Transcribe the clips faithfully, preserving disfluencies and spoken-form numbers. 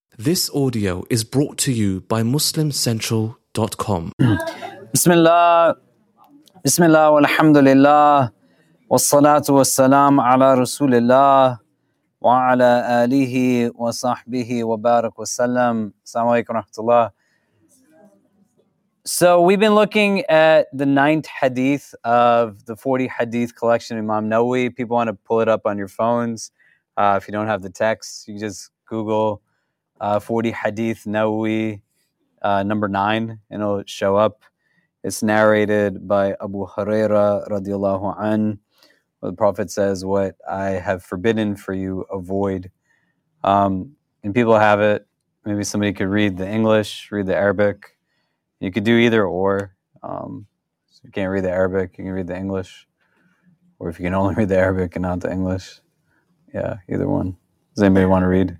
This audio is brought to you by muslim central dot com. Bismillah, Bismillah, walhamdulillah, wassalatu wassalam ala rasulillah, wa ala alihi wa sahbihi wa barak wasallam. Assalamu alaikum wa rahmatullah. So we've been looking at the ninth hadith of the forty hadith collection of Imam Nawawi. People want to pull it up on your phones. Uh, if you don't have the text, you can just Google uh, forty hadith Nawawi uh, number nine, and it'll show up. It's narrated by Abu Huraira radiallahu an, where the Prophet says, "What I have forbidden for you, avoid." Um, and people have it. Maybe somebody could read the English, read the Arabic. You could do either or. Um, so you can't read the Arabic, you can read the English. Or if you can only read the Arabic and not the English, yeah, either one. Does anybody want to read?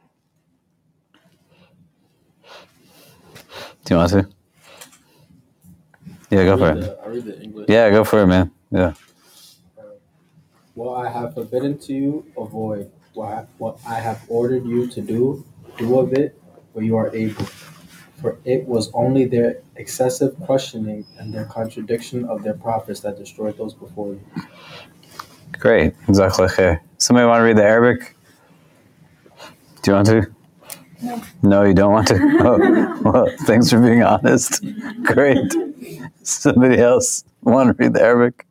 Do you want to? Yeah, go for it. The, I read the English. Yeah, go for it, man. Yeah. What I have forbidden to you, avoid. What I, what I have ordered you to do, do of it where you are able. For it was only their excessive questioning and their contradiction of their prophets that destroyed those before you. Great. Jazakallah khair. Somebody want to read the Arabic? Do you want to? No. No, you don't want to? Oh, well, thanks for being honest. Great. Somebody else want to read the Arabic?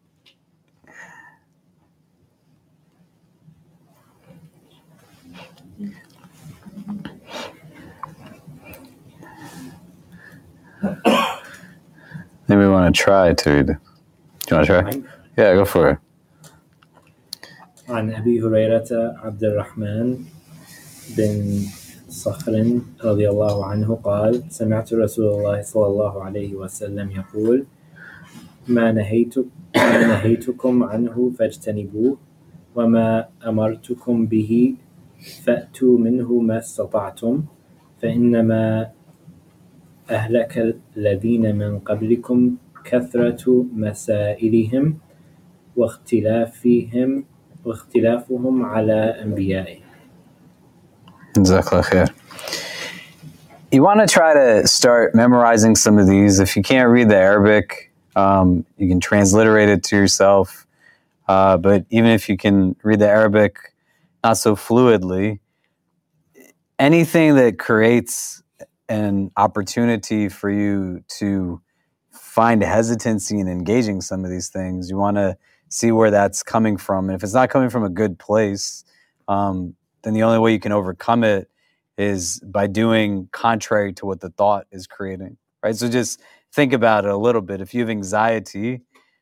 Maybe we want to try to read. Do you want to try? Yeah, go for it. عن أبي هريرة عبد الرحمن بن صخر رضي الله عنه قال سمعت رسول الله صلى الله عليه وسلم يقول ما نهيتك ما نهيتكم عنه فاجتنبوه وما أمرتكم به فأتوا منه ما استطعتم فإنما أهلك الذين من قبلكم كثرة مسائلهم واختلافهم واختلافهم على أنبيائهم. Jazakallah khair. You want to try to start memorizing some of these. If you can't read the Arabic, um, you can transliterate it to yourself. Uh, but even if you can read the Arabic not so fluidly, anything that creates an opportunity for you to find hesitancy in engaging some of these things, you want to see where that's coming from. And if it's not coming from a good place, um, then the only way you can overcome it is by doing contrary to what the thought is creating, right? So just think about it a little bit. If you have anxiety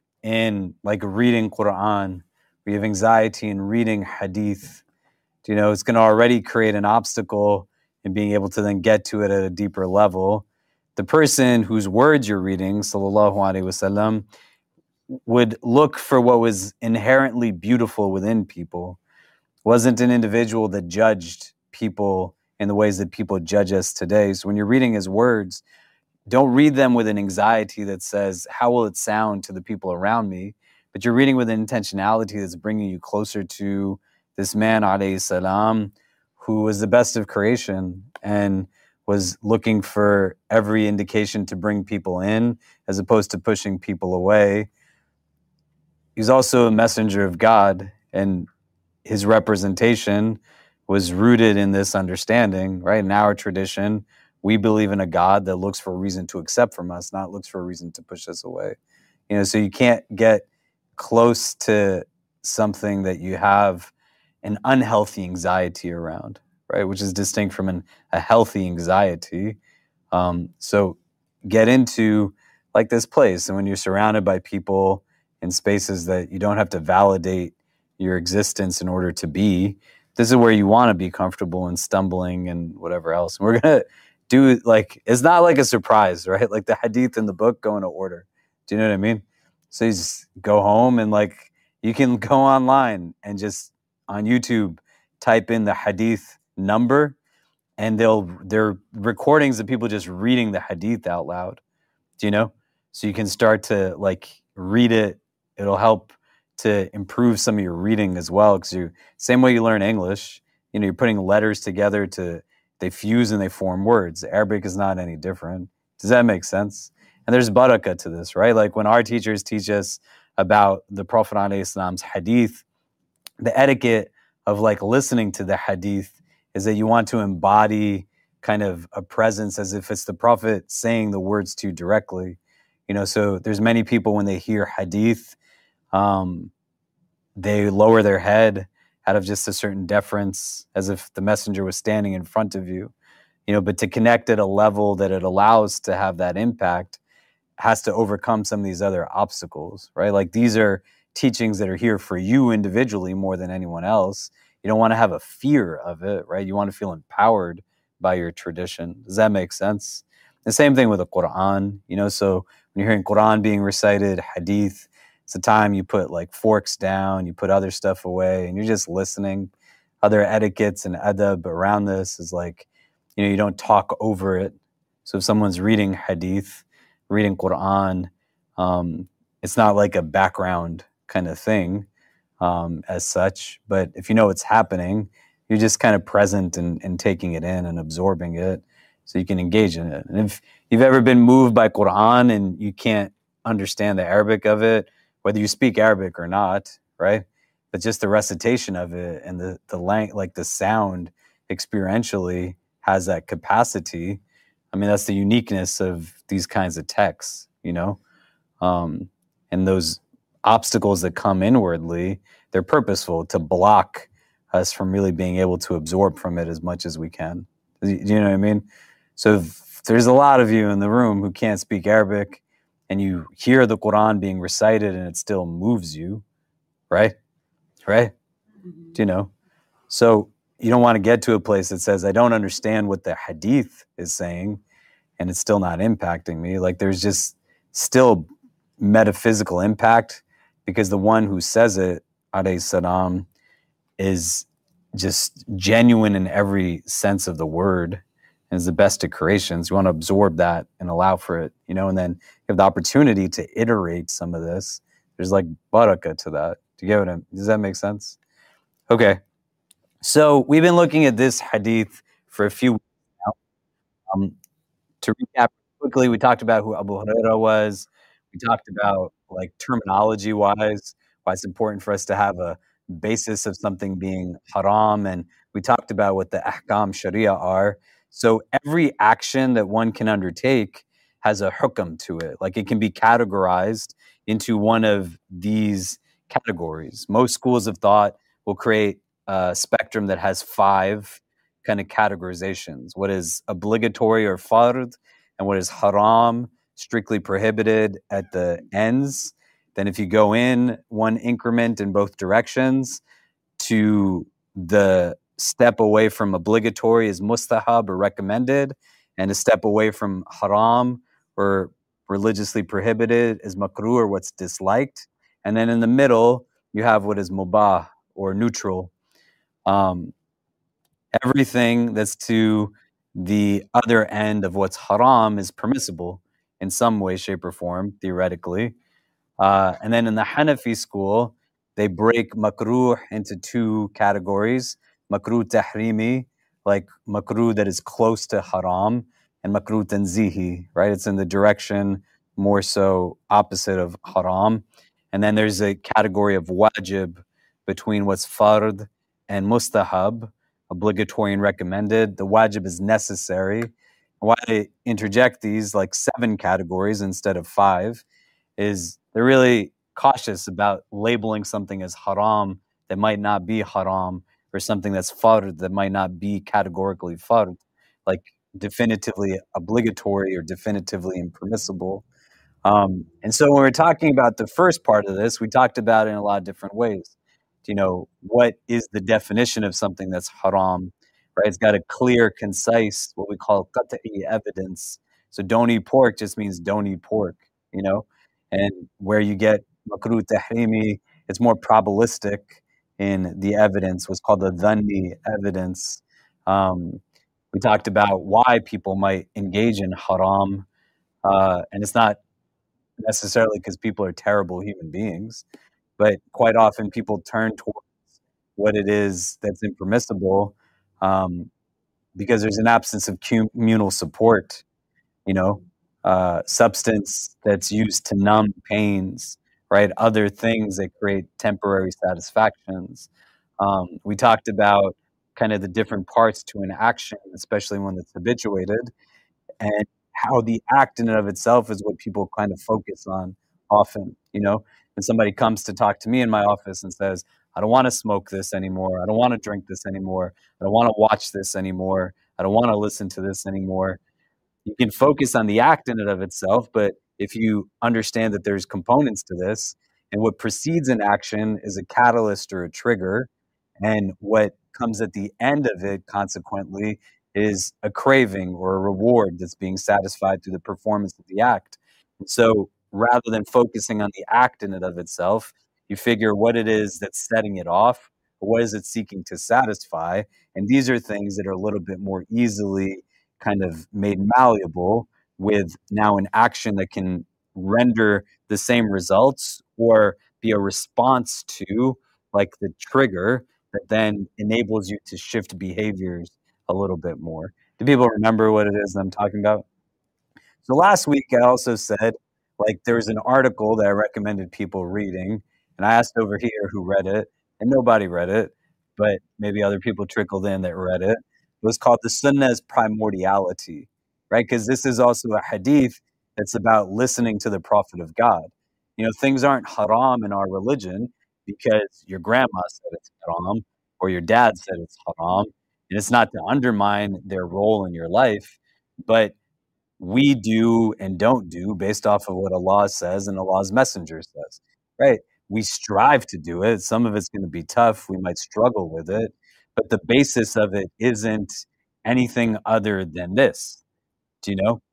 in like reading Quran, or you have anxiety in reading Hadith, you know, it's going to already create an obstacle in being able to then get to it at a deeper level. The person whose words you're reading, sallallahu alaihi wasallam, would look for what was inherently beautiful within people. Wasn't an individual that judged people in the ways that people judge us today. So when you're reading his words, don't read them with an anxiety that says, how will it sound to the people around me? But you're reading with an intentionality that's bringing you closer to this man, alayhi salam, who was the best of creation and was looking for every indication to bring people in as opposed to pushing people away. He's also a messenger of God, and his representation was rooted in this understanding, right? In our tradition, we believe in a God that looks for a reason to accept from us, not looks for a reason to push us away. You know, so you can't get close to something that you have an unhealthy anxiety around, right? Which is distinct from an, a healthy anxiety. Um, so get into like this place, and when you're surrounded by people in spaces that you don't have to validate your existence in order to be, this is where you want to be comfortable and stumbling and whatever else. And we're going to do like, it's not like a surprise, right? Like the hadith in the book go in order. Do you know what I mean? So you just go home and like, you can go online and just on YouTube, type in the hadith number, and they'll, they're recordings of people just reading the hadith out loud. Do you know? So you can start to like read it. It'll help to improve some of your reading as well, because you same way you learn English, you know, you're putting letters together to they fuse and they form words. Arabic is not any different. Does that make sense? And there's barakah to this, right? Like when our teachers teach us about the Prophet ﷺ's hadith, the etiquette of like listening to the hadith is that you want to embody kind of a presence as if it's the Prophet saying the words to you directly. You know, so there's many people when they hear hadith, um, they lower their head out of just a certain deference, as if the messenger was standing in front of you. You know, but to connect at a level that it allows to have that impact has to overcome some of these other obstacles, right? Like these are teachings that are here for you individually more than anyone else. You don't want to have a fear of it, right? You want to feel empowered by your tradition. Does that make sense? The same thing with the Quran, you know, so when you're hearing Quran being recited, hadith, it's a time you put like forks down, you put other stuff away, and you're just listening. Other etiquettes and adab around this is like, you know, you don't talk over it. So if someone's reading hadith, reading Quran, um, it's not like a background kind of thing um, as such. But if you know what's happening, you're just kind of present and, and taking it in and absorbing it so you can engage in it. And if you've ever been moved by Quran and you can't understand the Arabic of it, whether you speak Arabic or not, right? But just the recitation of it and the, the lang- like the sound experientially has that capacity. I mean, that's the uniqueness of these kinds of texts, you know? Um, and those obstacles that come inwardly, they're purposeful to block us from really being able to absorb from it as much as we can. Do you know what I mean? So if there's a lot of you in the room who can't speak Arabic and you hear the Quran being recited and it still moves you, right? Right? Do you know? So you don't want to get to a place that says, I don't understand what the hadith is saying and it's still not impacting me. Like there's just still metaphysical impact because the one who says it, alayhi salam, is just genuine in every sense of the word and is the best of creations. You want to absorb that and allow for it, you know, and then you have the opportunity to iterate some of this. There's like barakah to that. Do you get what I mean? Does that make sense? Okay. So we've been looking at this hadith for a few weeks now. Um, to recap quickly, we talked about who Abu Hurairah was. We talked about like terminology wise, why it's important for us to have a basis of something being haram. And we talked about what the ahkam sharia are. So every action that one can undertake has a hukam to it. Like it can be categorized into one of these categories. Most schools of thought will create a spectrum that has five kind of categorizations. What is obligatory or fard, and what is haram, strictly prohibited at the ends. Then if you go in one increment in both directions to the step away from obligatory is mustahab or recommended, and a step away from haram or religiously prohibited is makruh or what's disliked. And then in the middle, you have what is mubah or neutral. Um, everything that's to the other end of what's haram is permissible in some way, shape, or form, theoretically. Uh, and then in the Hanafi school, they break makruh into two categories. Makruh tahrimi, like makruh that is close to haram, and makruh tanzihi, right? It's in the direction more so opposite of haram. And then there's a category of wajib between what's fard and mustahab, obligatory and recommended. The wajib is necessary. Why I interject these like seven categories instead of five is they're really cautious about labeling something as haram that might not be haram, or something that's fard that might not be categorically fard, like definitively obligatory or definitively impermissible. Um, and so when we're talking about the first part of this, we talked about it in a lot of different ways. You know, what is the definition of something that's haram, right? It's got a clear, concise, what we call qat'i evidence. So don't eat pork just means don't eat pork, you know? And where you get makruh tahrimi, it's more probabilistic in the evidence, what's called the dhanni evidence. Um, we talked about why people might engage in haram, uh, and it's not necessarily because people are terrible human beings, but quite often people turn towards what it is that's impermissible um, because there's an absence of communal support, you know, uh, substance that's used to numb pains, right? Other things that create temporary satisfactions. Um, we talked about kind of the different parts to an action, especially when it's habituated, and how the act in and of itself is what people kind of focus on often, you know? When somebody comes to talk to me in my office and says, I don't want to smoke this anymore. I don't want to drink this anymore. I don't want to watch this anymore. I don't want to listen to this anymore. You can focus on the act in and of itself, but if you understand that there's components to this, and what precedes an action is a catalyst or a trigger, and what comes at the end of it, consequently, is a craving or a reward that's being satisfied through the performance of the act. And so rather than focusing on the act in and of itself, you figure what it is that's setting it off, what is it seeking to satisfy, and these are things that are a little bit more easily kind of made malleable with now an action that can render the same results or be a response to like the trigger that then enables you to shift behaviors a little bit more. Do people remember what it is that I'm talking about? So last week I also said, like, there was an article that I recommended people reading, and I asked over here who read it, and nobody read it, but maybe other people trickled in that read it. It was called The Sunnah's Primordiality, right? Because this is also a hadith that's about listening to the Prophet of God. You know, things aren't haram in our religion because your grandma said it's haram or your dad said it's haram, and it's not to undermine their role in your life, but we do and don't do based off of what Allah says and Allah's messenger says, right? We strive to do it. Some of it's going to be tough. We might struggle with it, but the basis of it isn't anything other than this, do you know?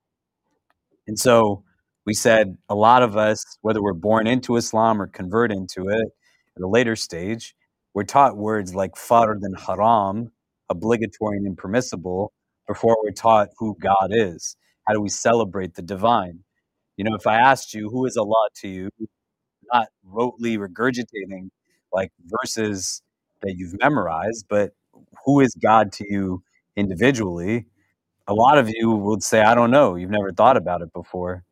And so we said a lot of us, whether we're born into Islam or convert into it at a later stage, we're taught words like fard and haram, obligatory and impermissible, before we're taught who God is. How do we celebrate the divine? You know, if I asked you, who is Allah to you, not rotely regurgitating like verses that you've memorized, but who is God to you individually? A lot of you would say, I don't know. You've never thought about it before.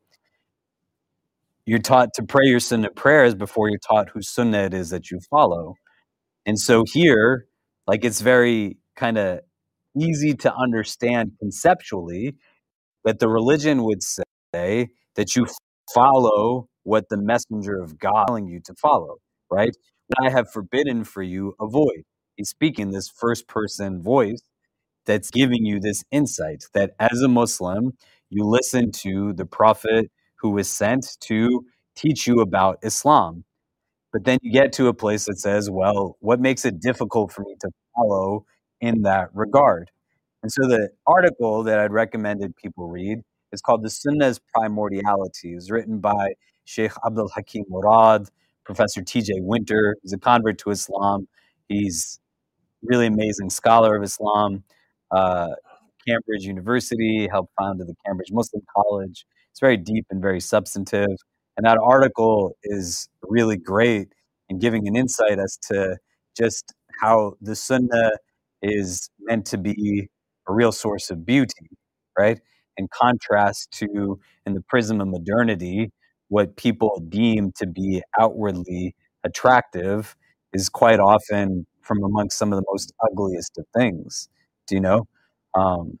You're taught to pray your sunnah prayers before you're taught whose sunnah it is that you follow. And so here, like, it's very kind of easy to understand conceptually that the religion would say that you follow what the messenger of God is telling you to follow, right? What I have forbidden for you, avoid. He's speaking this first person voice that's giving you this insight that as a Muslim, you listen to the prophet who was sent to teach you about Islam. But then you get to a place that says, well, what makes it difficult for me to follow in that regard? And so the article that I'd recommended people read is called The Sunnah's Primordiality. It was written by Sheikh Abdul Hakim Murad, Professor T J Winter. He's a convert to Islam. He's really amazing scholar of Islam. Uh, Cambridge University, helped found the Cambridge Muslim College. It's very deep and very substantive. And that article is really great in giving an insight as to just how the Sunnah is meant to be a real source of beauty, right? In contrast to, in the prism of modernity, what people deem to be outwardly attractive is quite often from amongst some of the most ugliest of things. Do you know? Um,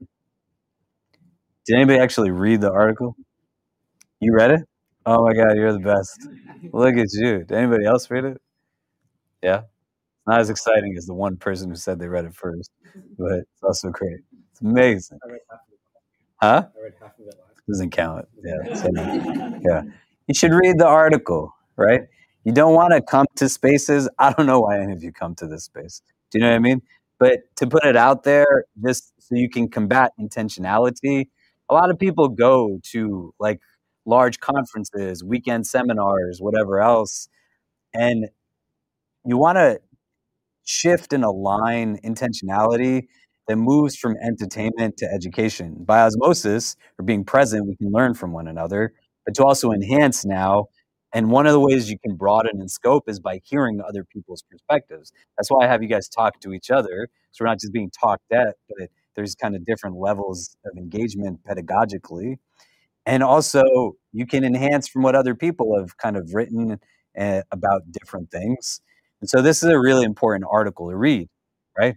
did anybody actually read the article? You read it? Oh my God, you're the best. Look at you. Did anybody else read it? Yeah? Not as exciting as the one person who said they read it first, but it's also great. It's amazing. I read half of it. Huh? I read half of it last Doesn't count. Yeah. So, yeah. You should read the article, right? You don't want to come to spaces. I don't know why any of you come to this space. Do you know what I mean? But to put it out there, just so you can combat intentionality, a lot of people go to like large conferences, weekend seminars, whatever else, and you want to shift and align intentionality that moves from entertainment to education. By osmosis, or being present, we can learn from one another, but to also enhance now. And one of the ways you can broaden in scope is by hearing other people's perspectives. That's why I have you guys talk to each other. So we're not just being talked at, but there's kind of different levels of engagement pedagogically. And also, you can enhance from what other people have kind of written uh, about different things. And so this is a really important article to read, right?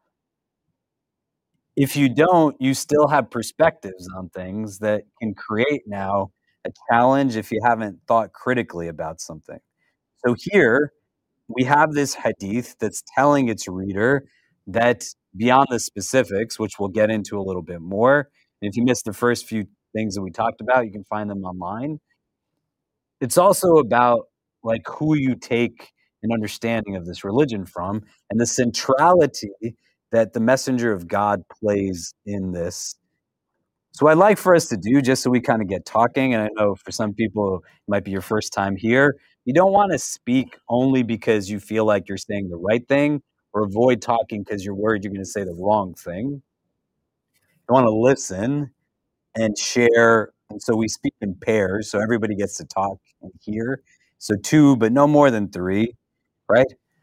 If you don't, you still have perspectives on things that can create now a challenge if you haven't thought critically about something. So here, we have this hadith that's telling its reader that beyond the specifics, which we'll get into a little bit more, and if you missed the first few things that we talked about, you can find them online. It's also about like who you take an understanding of this religion from and the centrality that the messenger of God plays in this. So I'd like for us to do, just so we kind of get talking, and I know for some people it might be your first time here, you don't want to speak only because you feel like you're saying the right thing, or avoid talking because you're worried you're going to say the wrong thing. You want to listen and share, and so we speak in pairs, so everybody gets to talk and hear. So two, but no more than three, right?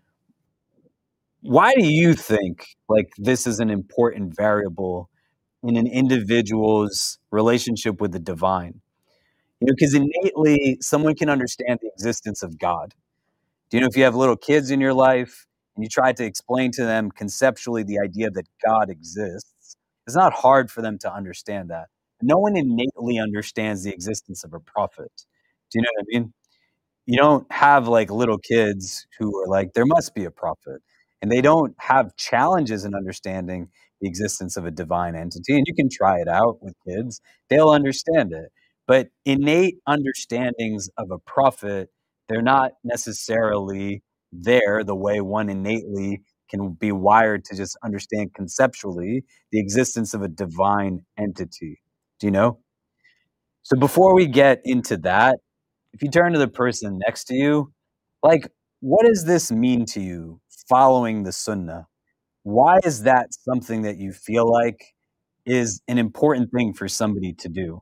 Why do you think like this is an important variable in an individual's relationship with the divine? You know, because innately someone can understand the existence of God. Do you know, if you have little kids in your life and you try to explain to them conceptually the idea that God exists, it's not hard for them to understand that. No one innately understands the existence of a prophet. Do you know what I mean? You don't have like little kids who are like, there must be a prophet. And they don't have challenges in understanding the existence of a divine entity. And you can try it out with kids. They'll understand it. But innate understandings of a prophet, they're not necessarily there the way one innately can be wired to just understand conceptually the existence of a divine entity. Do you know? So before we get into that, if you turn to the person next to you, like, what does this mean to you, following the sunnah? Why is that something that you feel like is an important thing for somebody to do?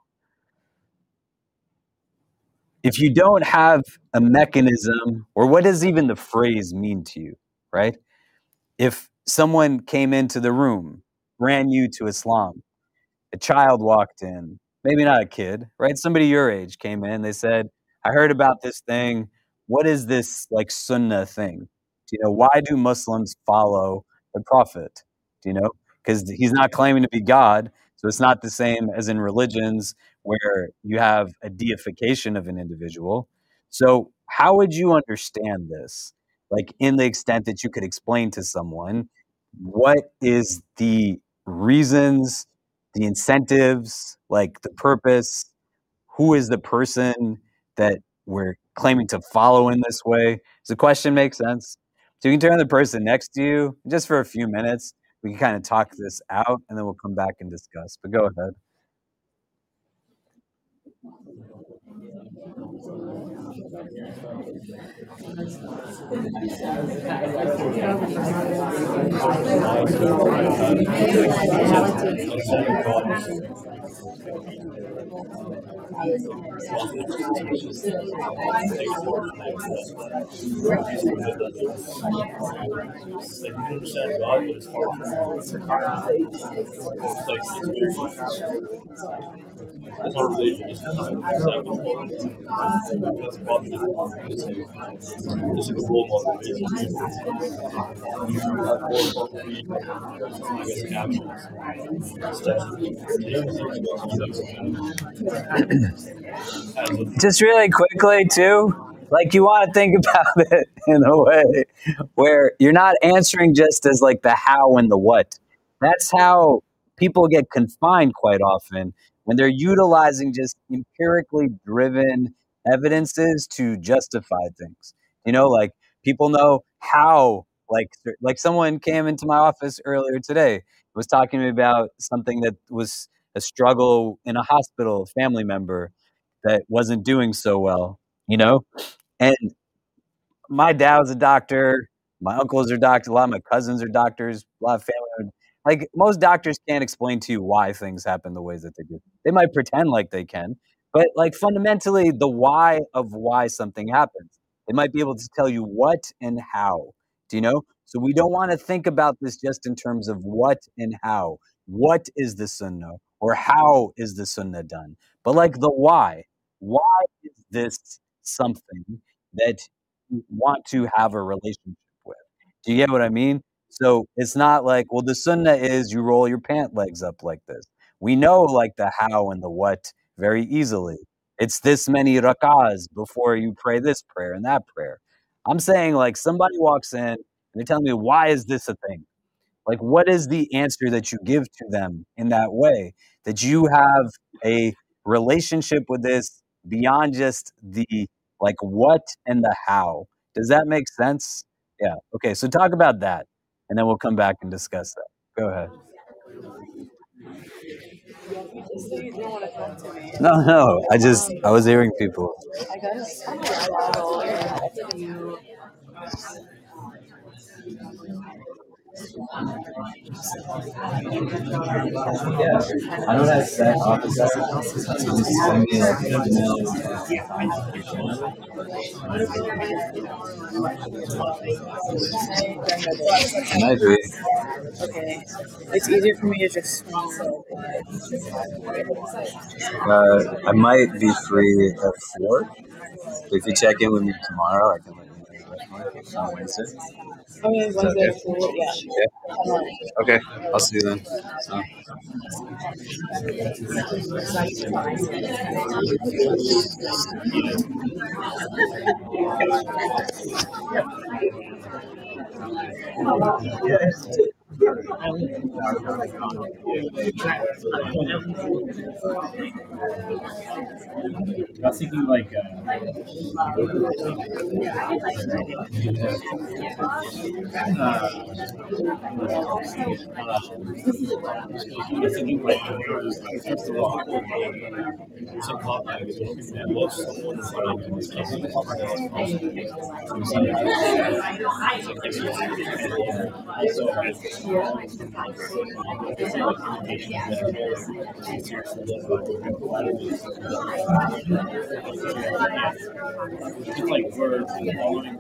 If you don't have a mechanism, or what does even the phrase mean to you, right? If someone came into the room, brand new to Islam, a child walked in, maybe not a kid, right? Somebody your age came in, they said, I heard about this thing. What is this like sunnah thing? Do you know, why do Muslims follow the prophet? Do you know? Because he's not claiming to be God. So it's not the same as in religions where you have a deification of an individual. So how would you understand this? Like, in the extent that you could explain to someone, what is the reasons, the incentives, like the purpose? Who is the person that we're claiming to follow in this way? Does the question make sense? So you can turn to the person next to you just for a few minutes. We can kind of talk this out, and then we'll come back and discuss. But go ahead. It's not religion, it's not it's it's a role model. Just really quickly, too, like, you want to think about it in a way where you're not answering just as like the how and the what. That's how people get confined quite often, when they're utilizing just empirically driven evidences to justify things. You know, like, people know how, like, like someone came into my office earlier today, was talking to me about something that was a struggle in a hospital, a family member that wasn't doing so well, you know? And my dad was a doctor, my uncles are doctors, a lot of my cousins are doctors, a lot of family. Like, most doctors can't explain to you why things happen the ways that they do. They might pretend like they can, but like fundamentally, the why of why something happens. They might be able to tell you what and how. Do you know? So we don't want to think about this just in terms of what and how. what is the sunnah or how is the sunnah done, but like the why. Why is this something that you want to have a relationship with? Do you get what I mean? So it's not like, well, the sunnah is you roll your pant legs up like this. We know like the how and the what very easily. It's this many rak'ahs before you pray this prayer and that prayer. I'm saying like somebody walks in and they're telling me, why is this a thing? Like, what is the answer that you give to them in that way? That you have a relationship with this beyond just the like what and the how. Does that make sense? Yeah. Okay. So talk about that, and then we'll come back and discuss that. Go ahead. No, no. I just I was hearing people. Yeah, I don't have that opposite. Just send me like emails. I agree. Okay. It's easier for me to just. Uh, I might be free at four. But if you check in with me tomorrow, I can let you know on Wednesday. Okay, Is that Wednesday, okay? cool, yeah. Yeah. Okay, I'll see you then. So. I was thinking like uh, uh, I was thinking like first of all, some pop bags and most it's like we're following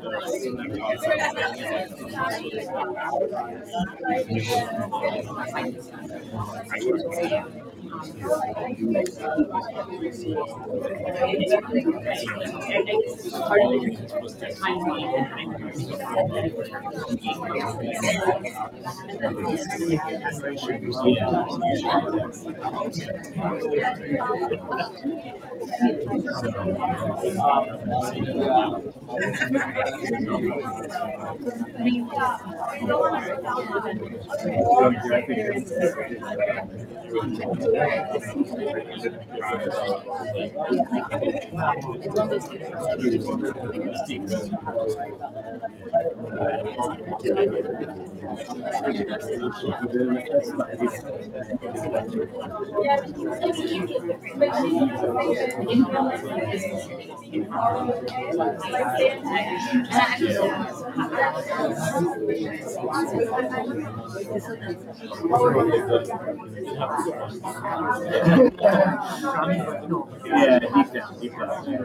yeah, deep down, deep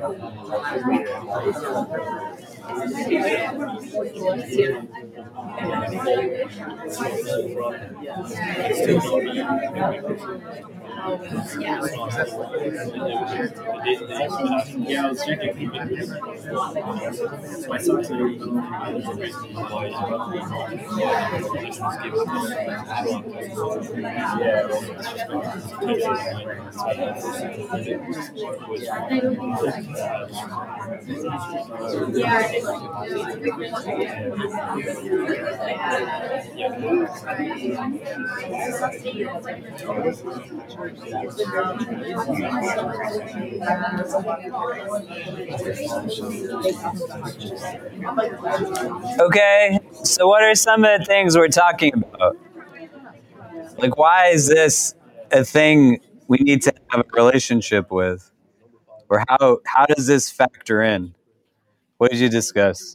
yeah, I was checking. My socks are Okay, so what are some of the things we're talking about? Like, why is this a thing we need to have a relationship with? Or how how does this factor in? What did you discuss?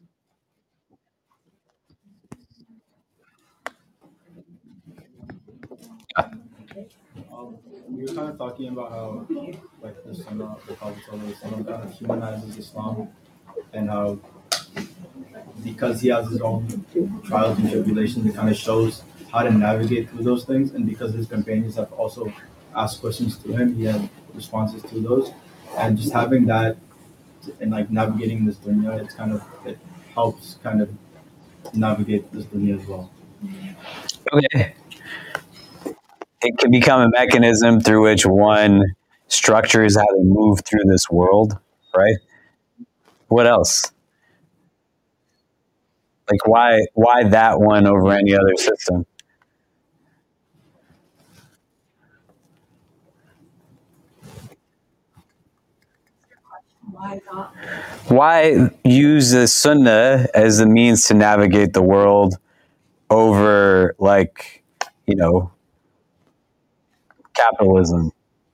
Um, we were kind of talking about how, like, the Sunnah, the Prophet ﷺ kind of humanizes Islam, and how because he has his own trials and tribulations, it kind of shows how to navigate through those things. And because his companions have also asked questions to him, he had responses to those. And just having that and like navigating this dunya, it's kind of it helps kind of navigate this dunya as well. Okay. It can become a mechanism through which one structures how they move through this world, right? What else? Like why why that one over any other system? Why not? Why use the sunnah as a means to navigate the world over, like, you know, capitalism?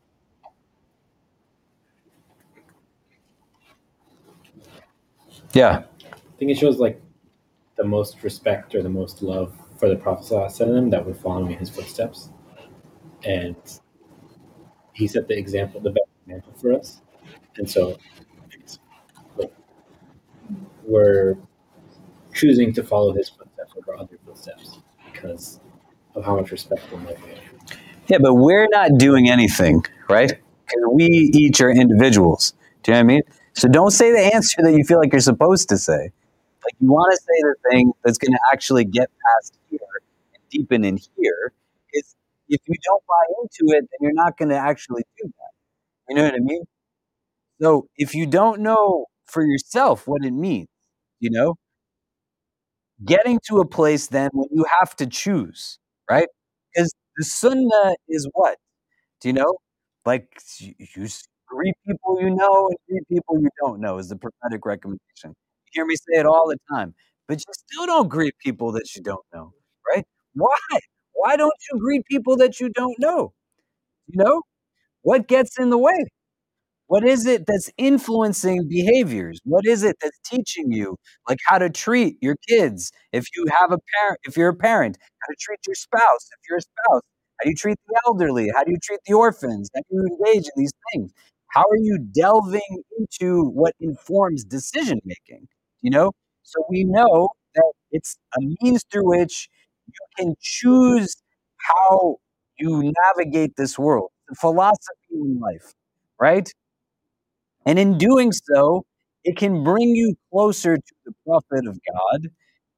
Yeah. I think it shows like the most respect or the most love for the Prophet ﷺ that we're following his footsteps. And he set the example, the best example for us. And so it's like we're choosing to follow his footsteps over other footsteps because of how much respect and love we have. Yeah, but we're not doing anything, right? Because we each are individuals. Do you know what I mean? So don't say the answer that you feel like you're supposed to say. Like you want to say the thing that's going to actually get past here and deepen in here. Is if you don't buy into it, then you're not going to actually do that. You know what I mean? So if you don't know for yourself what it means, you know, getting to a place then when you have to choose, right? Because the sunnah is what? Do you know? Like you, you greet people you know and greet people you don't know is the prophetic recommendation. You hear me say it all the time, but you still don't greet people that you don't know, right? Why? Why don't you greet people that you don't know? You know? What gets in the way? What is it that's influencing behaviors? What is it that's teaching you like how to treat your kids? If you have a parent, if you're a parent, how to treat your spouse. If you're a spouse, how do you treat the elderly? How do you treat the orphans? How do you engage in these things? How are you delving into what informs decision making? You know? So we know that it's a means through which you can choose how you navigate this world, the philosophy in life, right? And in doing so, it can bring you closer to the Prophet of God.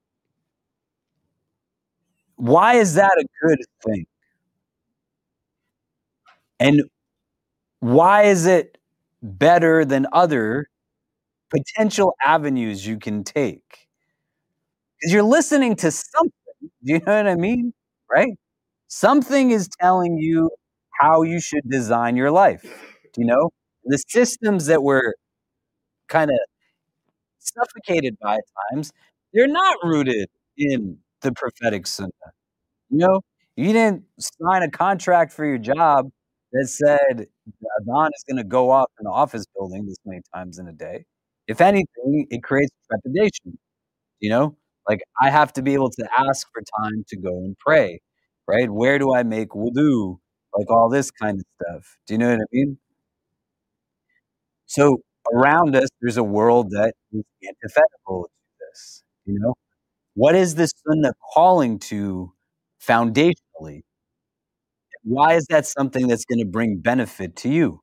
Why is that a good thing? And why is it better than other potential avenues you can take? Because you're listening to something. Do you know what I mean? Right? Something is telling you how you should design your life. Do you know? The systems that we're kind of suffocated by at times, they're not rooted in the prophetic sunnah. You know, you didn't sign a contract for your job that said the adhan is going to go off in the office building this many times in a day. If anything, it creates trepidation. You know, like I have to be able to ask for time to go and pray, right? Where do I make wudu? Like all this kind of stuff. Do you know what I mean? So around us, there's a world that is antithetical to this. You know, what is the sunnah calling to foundationally? Why is that something that's going to bring benefit to you?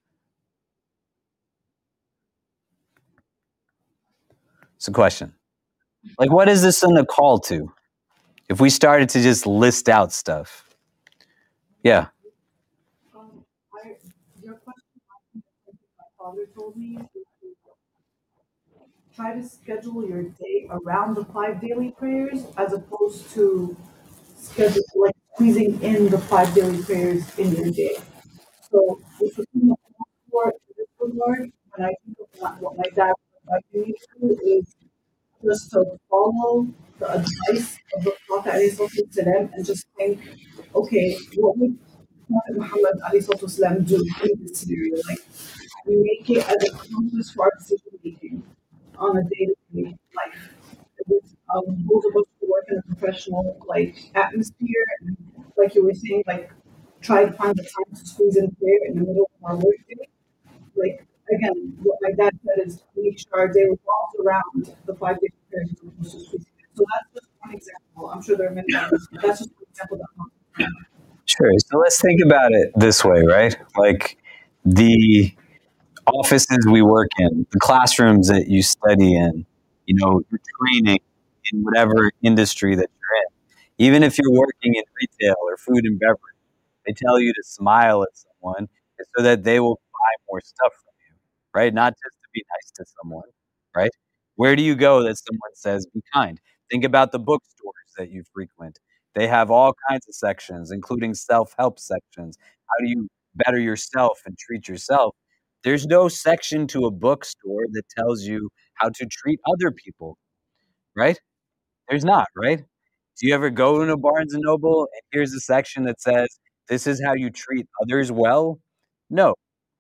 It's a question. Like, what is the sunnah call to? If we started to just list out stuff. Yeah. Um, I, your question, my father told me, is to try to schedule your day around the five daily prayers as opposed to schedule like squeezing in the five daily prayers in your day. So if you're doing for this regard, when I think of what what my dad would like me to do is just to follow the advice of the Prophet ﷺ and just think, okay, what would Prophet Muhammad ﷺ do in this scenario? Like, we make it as a compass for our decision making on a day-to-day life. With um, both of us who work in a professional like atmosphere, and like you were saying, like try to find the time to squeeze in prayer in the middle of our workday. Like again, what my dad said is make sure our day revolves around the five days prayers as opposed to squeezing in. So that's just one example. I'm sure there are many others. But that's just one example that Sure. So let's think about it this way, right? Like the offices we work in, the classrooms that you study in, you know, your training in whatever industry that you're in. Even if you're working in retail or food and beverage, they tell you to smile at someone so that they will buy more stuff from you, right? Not just to be nice to someone, right? Where do you go that someone says be kind? Think about the bookstores that you frequent. They have all kinds of sections, including self-help sections. How do you better yourself and treat yourself? There's no section to a bookstore that tells you how to treat other people, right? There's not, right? Do you ever go to Barnes and Noble and here's a section that says, this is how you treat others well? No.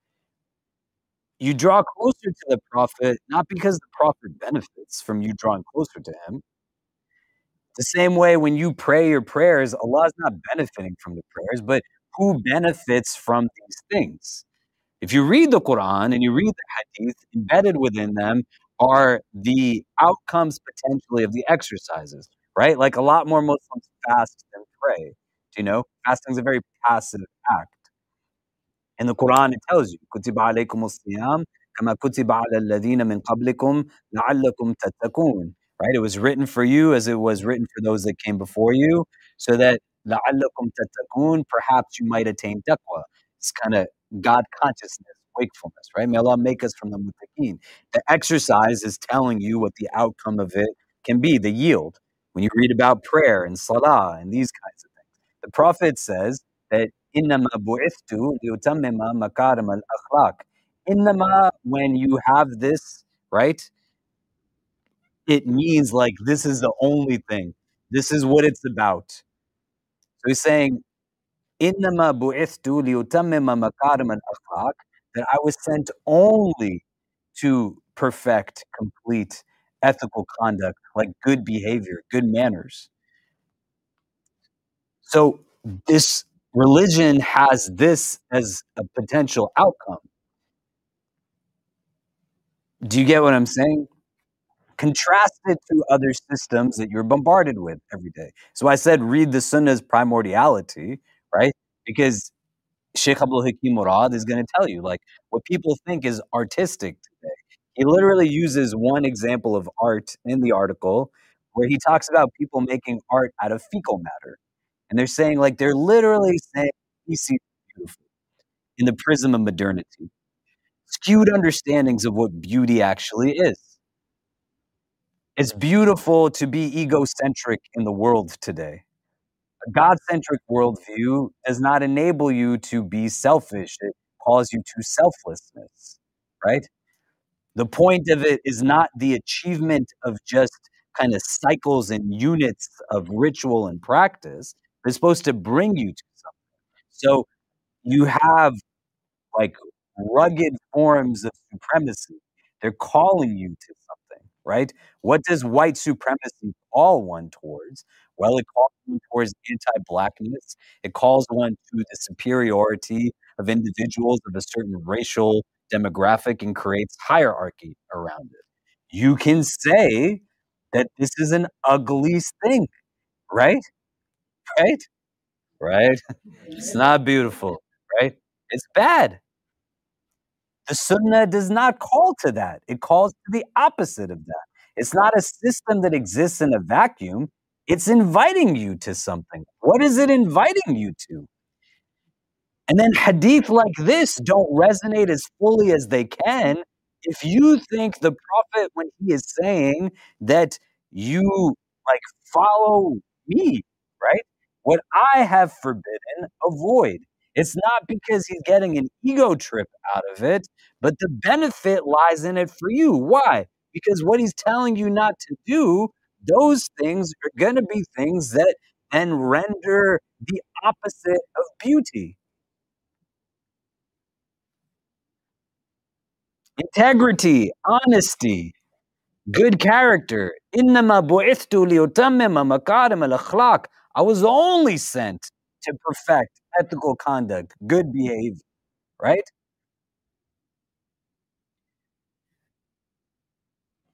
You draw closer to the Prophet, not because the Prophet benefits from you drawing closer to him. The same way when you pray your prayers, Allah is not benefiting from the prayers, but who benefits from these things? If you read the Quran and you read the Hadith, embedded within them are the outcomes potentially of the exercises, right? Like a lot more Muslims fast than pray. Do you know? Fasting is a very passive act. In the Quran, it tells you, كُتِبَ عَلَيْكُمُ الصِّيَامُ كَمَا كُتِبَ عَلَى الَّذِينَ مِنْ قَبْلِكُمْ لَعَلَّكُمْ تَتَّقُونَ. Right? It was written for you as it was written for those that came before you, so that لَعَلَّكُمْ تَتَّقُونَ, perhaps you might attain taqwa. It's kind of God consciousness, wakefulness, right? May Allah make us from the muttaqeen. The exercise is telling you what the outcome of it can be, the yield. When you read about prayer and salah and these kinds of things, the Prophet says that إِنَّمَا بُعِثْتُ لِيُتَمِّمَ مَكَارِمَ الْأَخْلَاقِ. Innama, when you have this, right, it means like this is the only thing. This is what it's about. So he's saying, إِنَّمَا بُعِثْتُ لِيُتَمِّمَ مَكَارِمَ الْأَخْلَاقِ, that I was sent only to perfect, complete ethical conduct, like good behavior, good manners. So this religion has this as a potential outcome. Do you get what I'm saying? Contrast it to other systems that you're bombarded with every day. So I said read the Sunnah's primordiality, right? Because Sheikh Abdul Hakim Murad is going to tell you, like, what people think is artistic today. He literally uses one example of art in the article where he talks about people making art out of fecal matter. And they're saying, like, they're literally saying he sees beautiful in the prism of modernity. Skewed understandings of what beauty actually is. It's beautiful to be egocentric in the world today. A God-centric worldview does not enable you to be selfish. It calls you to selflessness, right? The point of it is not the achievement of just kind of cycles and units of ritual and practice. It's supposed to bring you to something. So you have like rugged forms of supremacy. They're calling you to something, right? What does white supremacy call one towards? Well, it calls one towards anti-blackness. It calls one to the superiority of individuals of a certain racial demographic and creates hierarchy around it. You can say that this is an ugly thing, right? Right? Right? It's not beautiful, right? It's bad. The Sunnah does not call to that. It calls to the opposite of that. It's not a system that exists in a vacuum. It's inviting you to something. What is it inviting you to? And then hadith like this don't resonate as fully as they can if you think the Prophet, when he is saying that you like follow me, right? What I have forbidden, avoid. It's not because he's getting an ego trip out of it, but the benefit lies in it for you. Why? Because what he's telling you not to do, those things are going to be things that then render the opposite of beauty. Integrity, honesty, good character. إِنَّمَا بُعِثْتُ لِيُتَمِّمَ مَكَارِمَ الْأَخْلَاقِ. I was only sent to perfect ethical conduct, good behavior, right?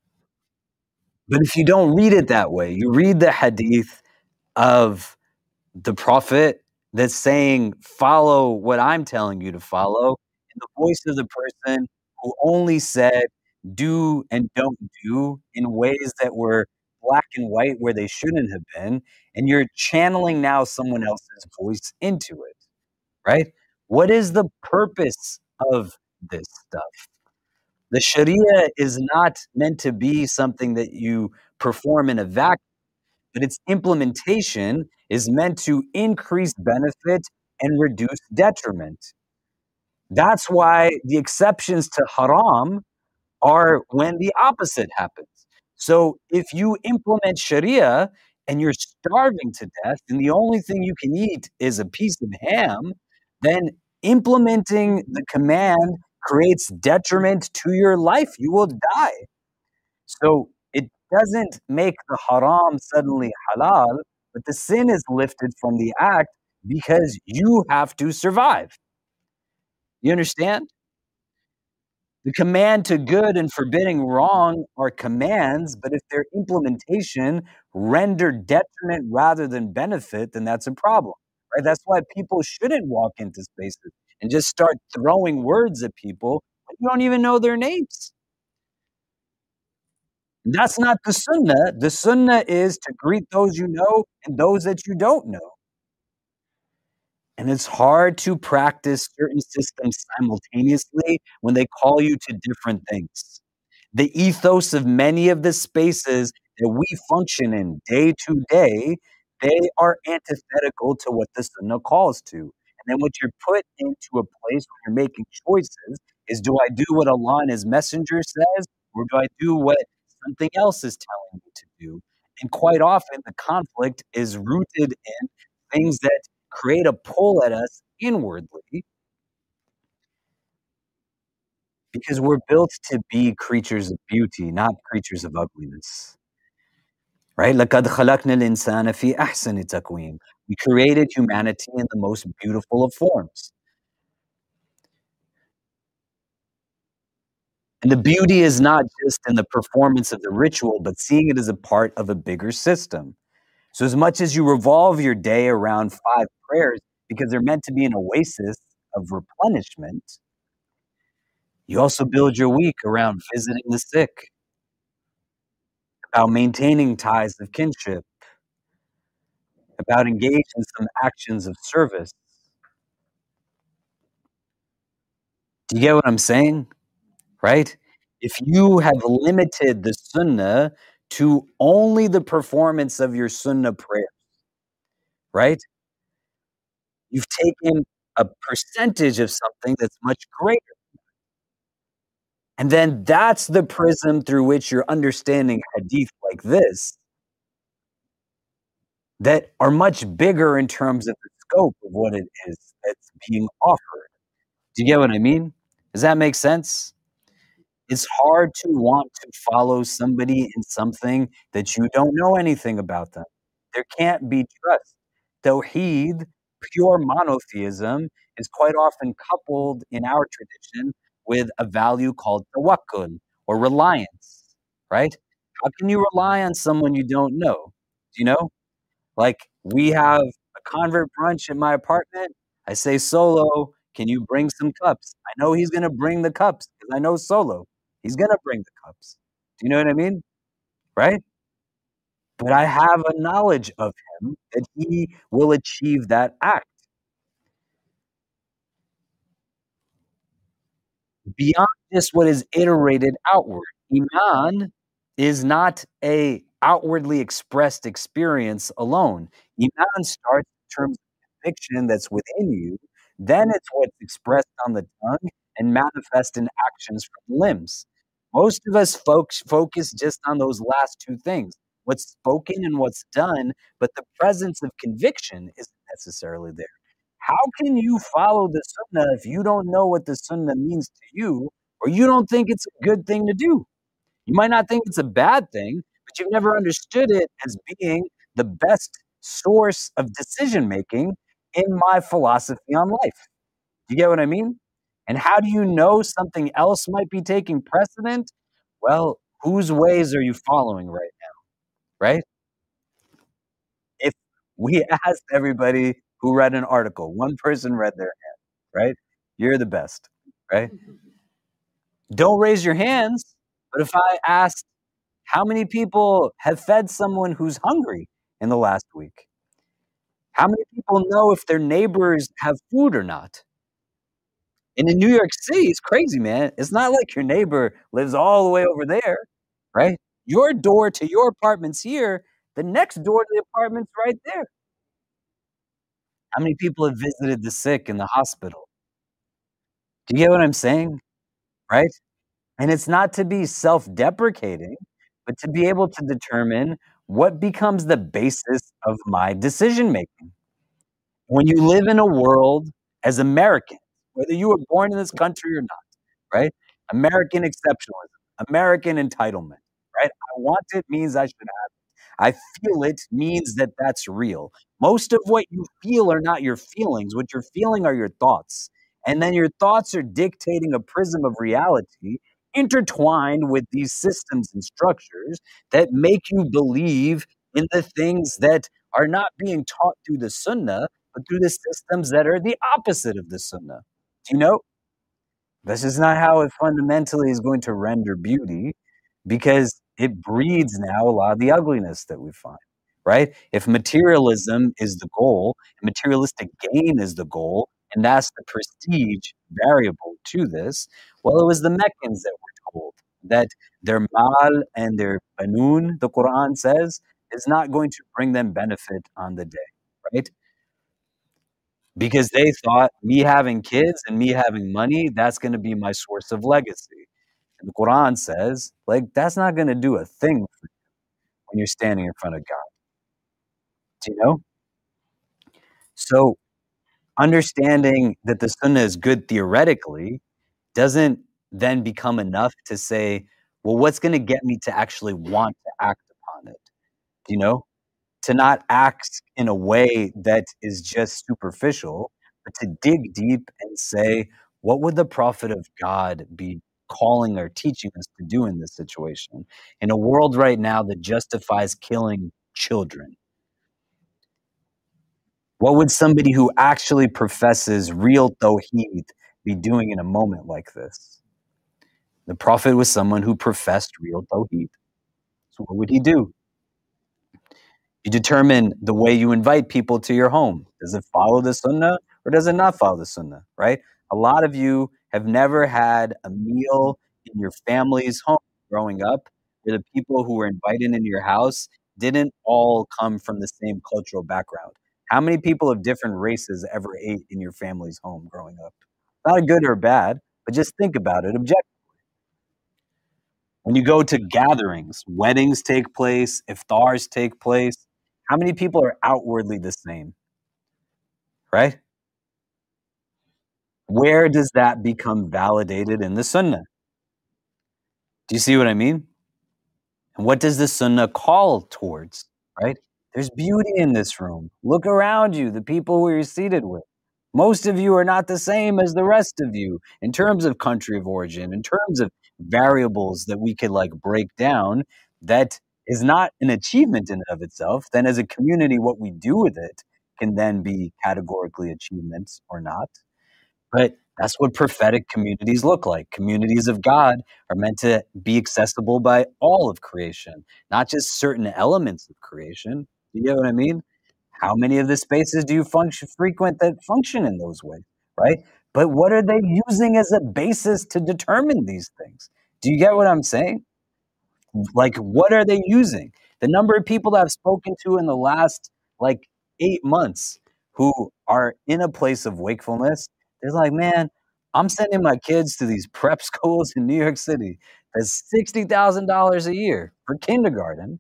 But if you don't read it that way, you read the hadith of the prophet that's saying, follow what I'm telling you to follow, and the voice of the person who only said, do and don't do in ways that were black and white where they shouldn't have been, and you're channeling now someone else's voice into it, right? What is the purpose of this stuff? The Sharia is not meant to be something that you perform in a vacuum, but its implementation is meant to increase benefit and reduce detriment. That's why the exceptions to haram are when the opposite happens. So if you implement Sharia and you're starving to death and the only thing you can eat is a piece of ham, then implementing the command creates detriment to your life. You will die. So it doesn't make the haram suddenly halal, but the sin is lifted from the act because you have to survive. You understand? The command to good and forbidding wrong are commands, but if their implementation render detriment rather than benefit, then that's a problem, right? That's why people shouldn't walk into spaces and just start throwing words at people when you don't even know their names. That's not the sunnah. The sunnah is to greet those you know and those that you don't know. And it's hard to practice certain systems simultaneously when they call you to different things. The ethos of many of the spaces that we function in day to day, they are antithetical to what the sunnah calls to. And then what you're put into a place where you're making choices is, do I do what Allah and His Messenger says, or do I do what something else is telling me to do? And quite often the conflict is rooted in things that create a pull at us inwardly, because we're built to be creatures of beauty, not creatures of ugliness. Right? لَقَدْ خَلَقْنَا الْإِنسَانَ فِي أَحْسَنِ تَقْوِيمٍ. We created humanity in the most beautiful of forms. And the beauty is not just in the performance of the ritual, but seeing it as a part of a bigger system. So as much as you revolve your day around five prayers, because they're meant to be an oasis of replenishment, you also build your week around visiting the sick, about maintaining ties of kinship, about engaging in some actions of service. Do you get what I'm saying? Right? If you have limited the sunnah to only the performance of your sunnah prayers, right? You've taken a percentage of something that's much greater. And then that's the prism through which you're understanding hadith like this, that are much bigger in terms of the scope of what it is that's being offered. Do you get what I mean? Does that make sense? It's hard to want to follow somebody in something that you don't know anything about them. There can't be trust. Tawheed, pure monotheism, is quite often coupled in our tradition with a value called tawakkul, or reliance, right? How can you rely on someone you don't know? Do you know? Like, we have a convert brunch in my apartment. I say, Solo, can you bring some cups? I know he's going to bring the cups because I know Solo. He's going to bring the cups. Do you know what I mean? Right? But I have a knowledge of him that he will achieve that act. Beyond just what is iterated outward, Iman is not a outwardly expressed experience alone. Iman starts in terms of conviction that's within you, then it's what's expressed on the tongue and manifest in actions from the limbs. Most of us folks focus just on those last two things, what's spoken and what's done, but the presence of conviction isn't necessarily there. How can you follow the sunnah if you don't know what the sunnah means to you, or you don't think it's a good thing to do? You might not think it's a bad thing, but you've never understood it as being the best source of decision making in my philosophy on life. Do you get what I mean? And how do you know something else might be taking precedent? Well, whose ways are you following right now? Right? If We asked everybody who read an article. One person read their hand, right? You're the best, right? Don't raise your hands. But if I asked, how many people have fed someone who's hungry in the last week? How many people know if their neighbors have food or not? And in New York City, it's crazy, man. It's not like your neighbor lives all the way over there, right? Your door to your apartment's here. The next door to the apartment's right there. How many people have visited the sick in the hospital? Do you get what I'm saying? Right? And it's not to be self-deprecating, but to be able to determine what becomes the basis of my decision-making. When you live in a world as Americans, whether you were born in this country or not, right? American exceptionalism, American entitlement, right? I want it means I should have it. I feel it means that that's real. Most of what you feel are not your feelings. What you're feeling are your thoughts. And then your thoughts are dictating a prism of reality intertwined with these systems and structures that make you believe in the things that are not being taught through the Sunnah, but through the systems that are the opposite of the Sunnah. Do you know? This is not how it fundamentally is going to render beauty, because it breeds now a lot of the ugliness that we find, right? If materialism is the goal, materialistic gain is the goal, and that's the prestige variable to this, well, it was the Meccans that were told that their mal and their banun, the Quran says, is not going to bring them benefit on the day, right? Because they thought me having kids and me having money, that's going to be my source of legacy. And the Quran says, like, that's not going to do a thing for you when you're standing in front of God. Do you know? So understanding that the Sunnah is good theoretically doesn't then become enough to say, well, what's going to get me to actually want to act upon it? Do you know? To not act in a way that is just superficial, but to dig deep and say, what would the Prophet of God be calling or teaching us to do in this situation? In a world right now that justifies killing children, what would somebody who actually professes real tawheed be doing in a moment like this? The Prophet was someone who professed real tawheed. So what would he do? You determine the way you invite people to your home. Does it follow the Sunnah or does it not follow the Sunnah, right? A lot of you have never had a meal in your family's home growing up where the people who were invited into your house didn't all come from the same cultural background. How many people of different races ever ate in your family's home growing up? Not a good or bad, but just think about it objectively. When you go to gatherings, weddings take place, iftars take place, how many people are outwardly the same? Right? Where does that become validated in the Sunnah? Do you see what I mean? And what does the Sunnah call towards? Right? There's beauty in this room. Look around you, the people who you're seated with. Most of you are not the same as the rest of you in terms of country of origin, in terms of variables that we could like break down that is not an achievement in and of itself. Then as a community, what we do with it can then be categorically achievements or not. But that's what prophetic communities look like. Communities of God are meant to be accessible by all of creation, not just certain elements of creation. You get what I mean? How many of the spaces do you function frequent that function in those ways, right? But what are they using as a basis to determine these things? Do you get what I'm saying? Like, what are they using? The number of people that I've spoken to in the last like eight months who are in a place of wakefulness, they're like, man, I'm sending my kids to these prep schools in New York City. That's sixty thousand dollars a year for kindergarten.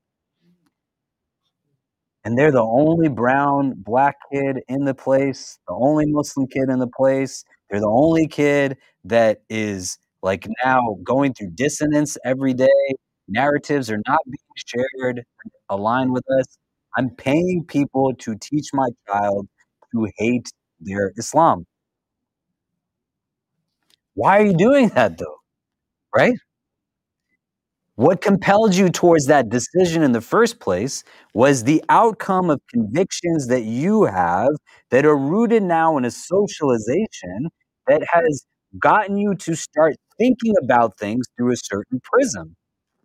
And they're the only brown, black kid in the place, the only Muslim kid in the place. They're the only kid that is like now going through dissonance every day. Narratives are not being shared, aligned with us. I'm paying people to teach my child to hate their Islam. Why are you doing that though? Right? What compelled you towards that decision in the first place was the outcome of convictions that you have that are rooted now in a socialization that has gotten you to start thinking about things through a certain prism.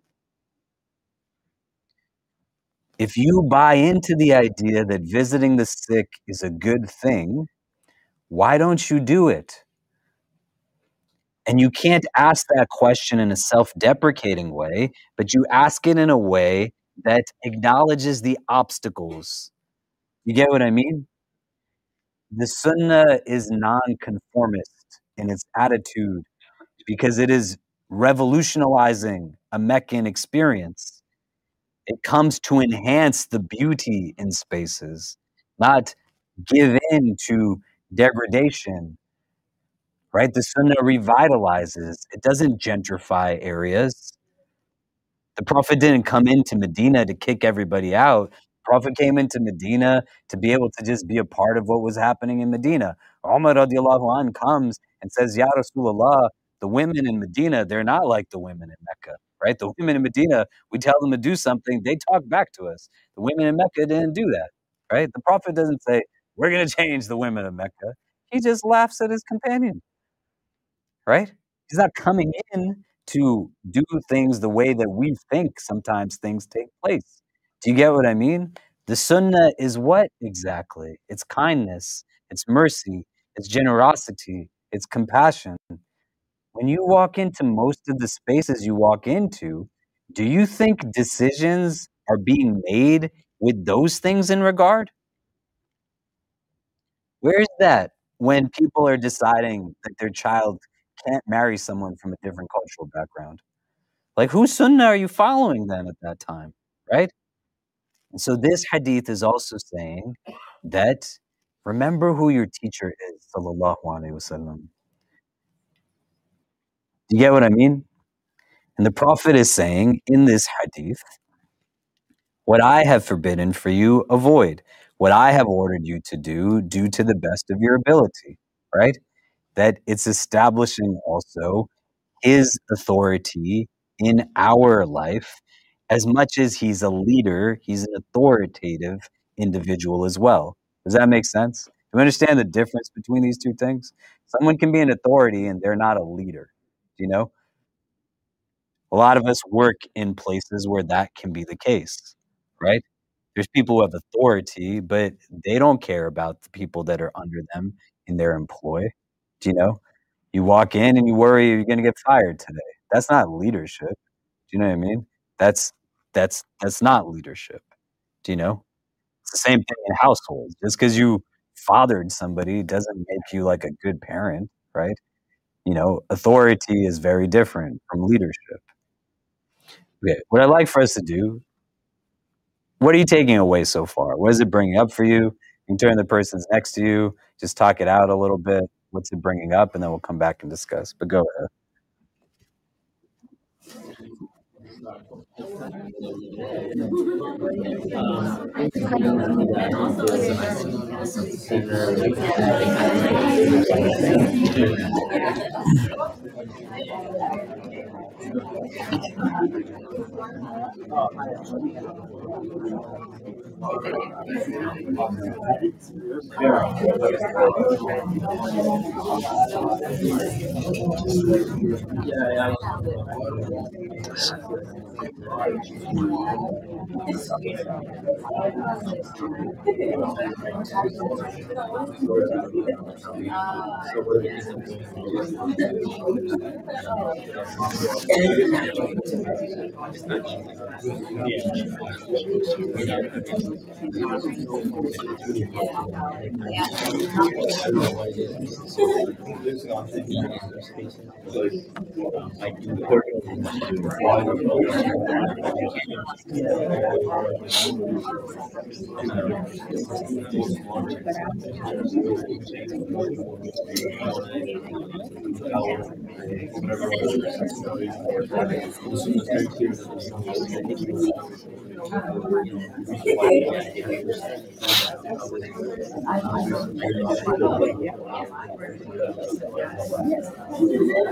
If you buy into the idea that visiting the sick is a good thing, why don't you do it? And you can't ask that question in a self-deprecating way, but you ask it in a way that acknowledges the obstacles. You get what I mean? The Sunnah is non-conformist in its attitude because it is revolutionizing a Meccan experience. It comes to enhance the beauty in spaces, not give in to degradation. Right? The Sunnah revitalizes. It doesn't gentrify areas. The Prophet didn't come into Medina to kick everybody out. The Prophet came into Medina to be able to just be a part of what was happening in Medina. Umar radiallahu anh comes and says, Ya Rasulullah, the women in Medina, they're not like the women in Mecca, right? The women in Medina, we tell them to do something, they talk back to us. The women in Mecca didn't do that, right? The Prophet doesn't say, we're going to change the women of Mecca. He just laughs at his companion. Right? He's not coming in to do things the way that we think sometimes things take place. Do you get what I mean? The Sunnah is what exactly? It's kindness, it's mercy, it's generosity, it's compassion. When you walk into most of the spaces you walk into, do you think decisions are being made with those things in regard? Where is that when people are deciding that their child can't marry someone from a different cultural background? Like, whose sunnah are you following then at that time, right? And so this hadith is also saying that remember who your teacher is, sallallahu alaihi wasallam. Do you get what I mean? And the Prophet is saying in this hadith, what I have forbidden for you, avoid. What I have ordered you to do, do to the best of your ability, right? That it's establishing also his authority in our life. As much as he's a leader, he's an authoritative individual as well. Does that make sense? Do you understand the difference between these two things? Someone can be an authority and they're not a leader. Do you know? A lot of us work in places where that can be the case, right? There's people who have authority, but they don't care about the people that are under them in their employ. Do you know? You walk in and you worry you're going to get fired today. That's not leadership. Do you know what I mean? That's that's that's not leadership. Do you know? It's the same thing in households. Just because you fathered somebody doesn't make you like a good parent, right? You know, authority is very different from leadership. Okay, what I'd like for us to do, what are you taking away so far? What is it bringing up for you? You can turn to the person's next to you, just talk it out a little bit. What's it bringing up? And then we'll come back and discuss. But go ahead.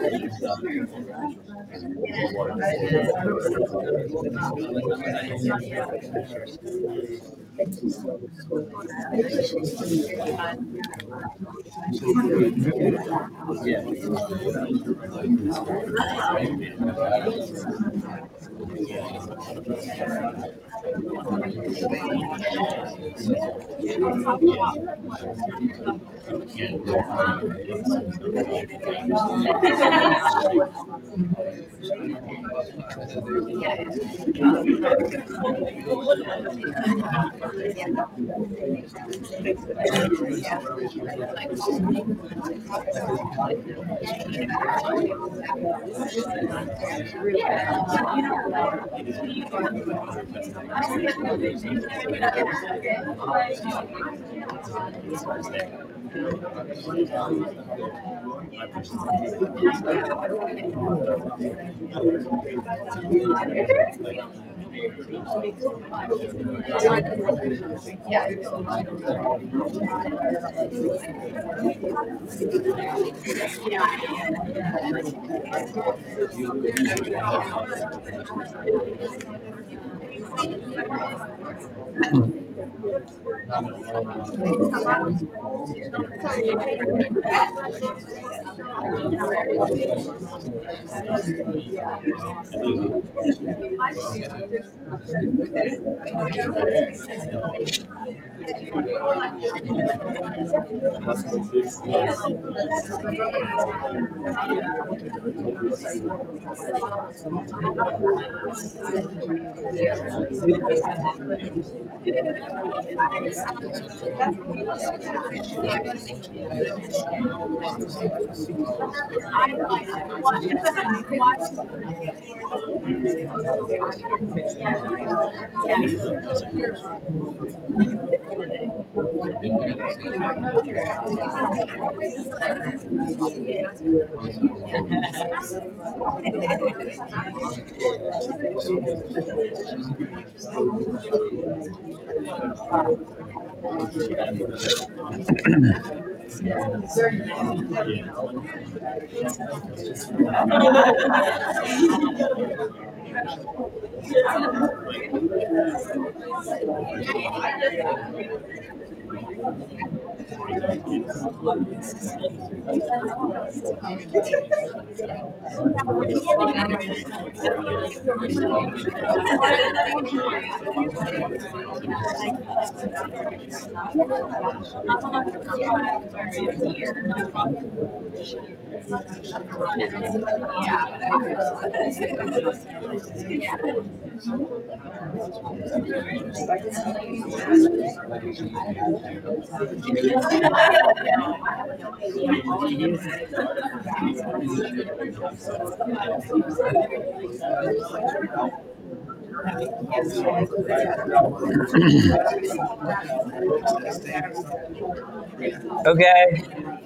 Okay,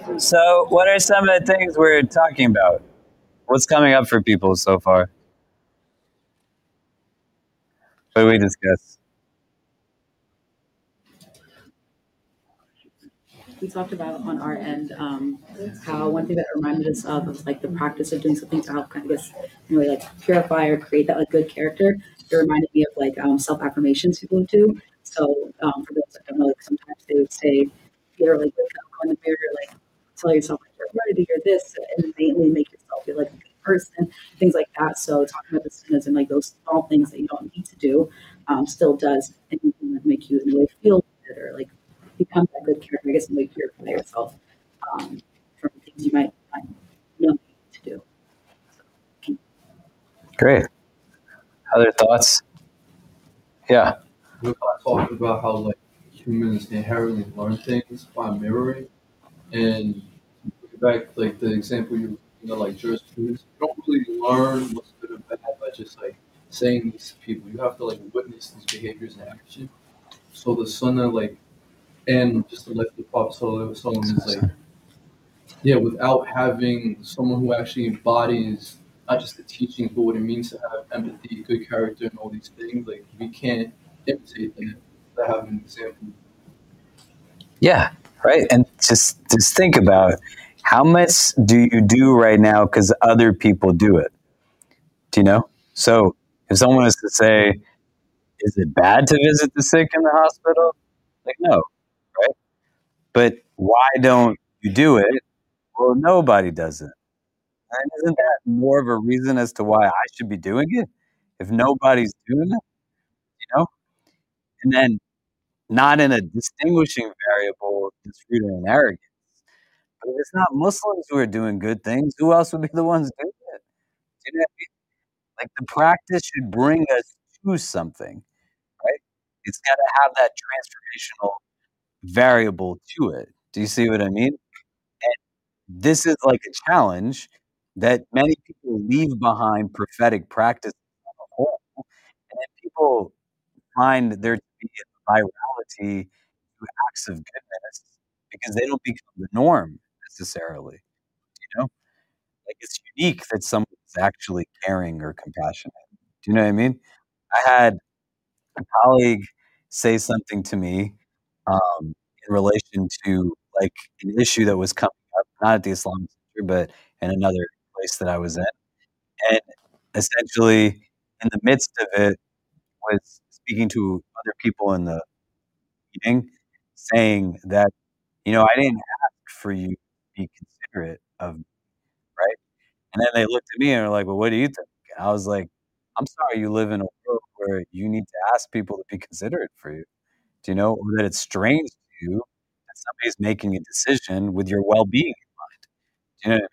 so what are some of the things we're talking about? What's coming up for people so far? What did we discuss? We talked about on our end um, how one thing that reminded us of was like the practice of doing something to help kind of, I guess, in a way, like purify or create that like good character. It reminded me of like um, self affirmations people would do. So um, for those that don't know, like sometimes they would say, you're like, wake up, go in the mirror, like tell yourself like you're ready, you're this, and innately make yourself feel like a good person, things like that. So talking about the sunnahs and like those small things that you don't need to do um, still does anything that make you in a way feel good or like become that good character, I guess, and way purify yourself um, from things you might not know you need to do. So, Great. Other thoughts? Yeah. We're talking about how like humans inherently learn things by mirroring, and back like the example you you know like jurisprudence, you don't really learn what's good and bad by just like saying these to people. You have to like witness these behaviors in action. So the sunnah like and just the life of the Prophet Sallallahu Alaihi Wasallam is like yeah, without having someone who actually embodies not just the teachings, but what it means to have empathy, good character, and all these things, like we can't imitate that without having an example. Yeah, right. And just just think about How much do you do right now because other people do it? Do you know? So if someone was to say, is it bad to visit the sick in the hospital? Like, no, right? But why don't you do it? Well, nobody does it. And isn't that more of a reason as to why I should be doing it? If nobody's doing it, you know? And then not in a distinguishing variable that's rooted in arrogance. But if it's not Muslims who are doing good things, who else would be the ones doing it? Do you know what I mean? Like the practice should bring us to something, right? It's got to have that transformational variable to it. Do you see what I mean? And this is like a challenge that many people leave behind prophetic practice on the whole. And then people find there to be a virality to acts of goodness because they don't become the norm necessarily. You know? Like it's unique that someone's actually caring or compassionate. Do you know what I mean? I had a colleague say something to me um, in relation to like an issue that was coming up, not at the Islamic Center, but in another place that I was in. And essentially, in the midst of it, was speaking to other people in the meeting, saying that, you know, I didn't ask for you to be considerate of me, right? And then they looked at me and were like, well, what do you think? And I was like, I'm sorry you live in a world where you need to ask people to be considerate for you. Do you know? Or that it's strange to you that somebody's making a decision with your well-being in mind. Do you know what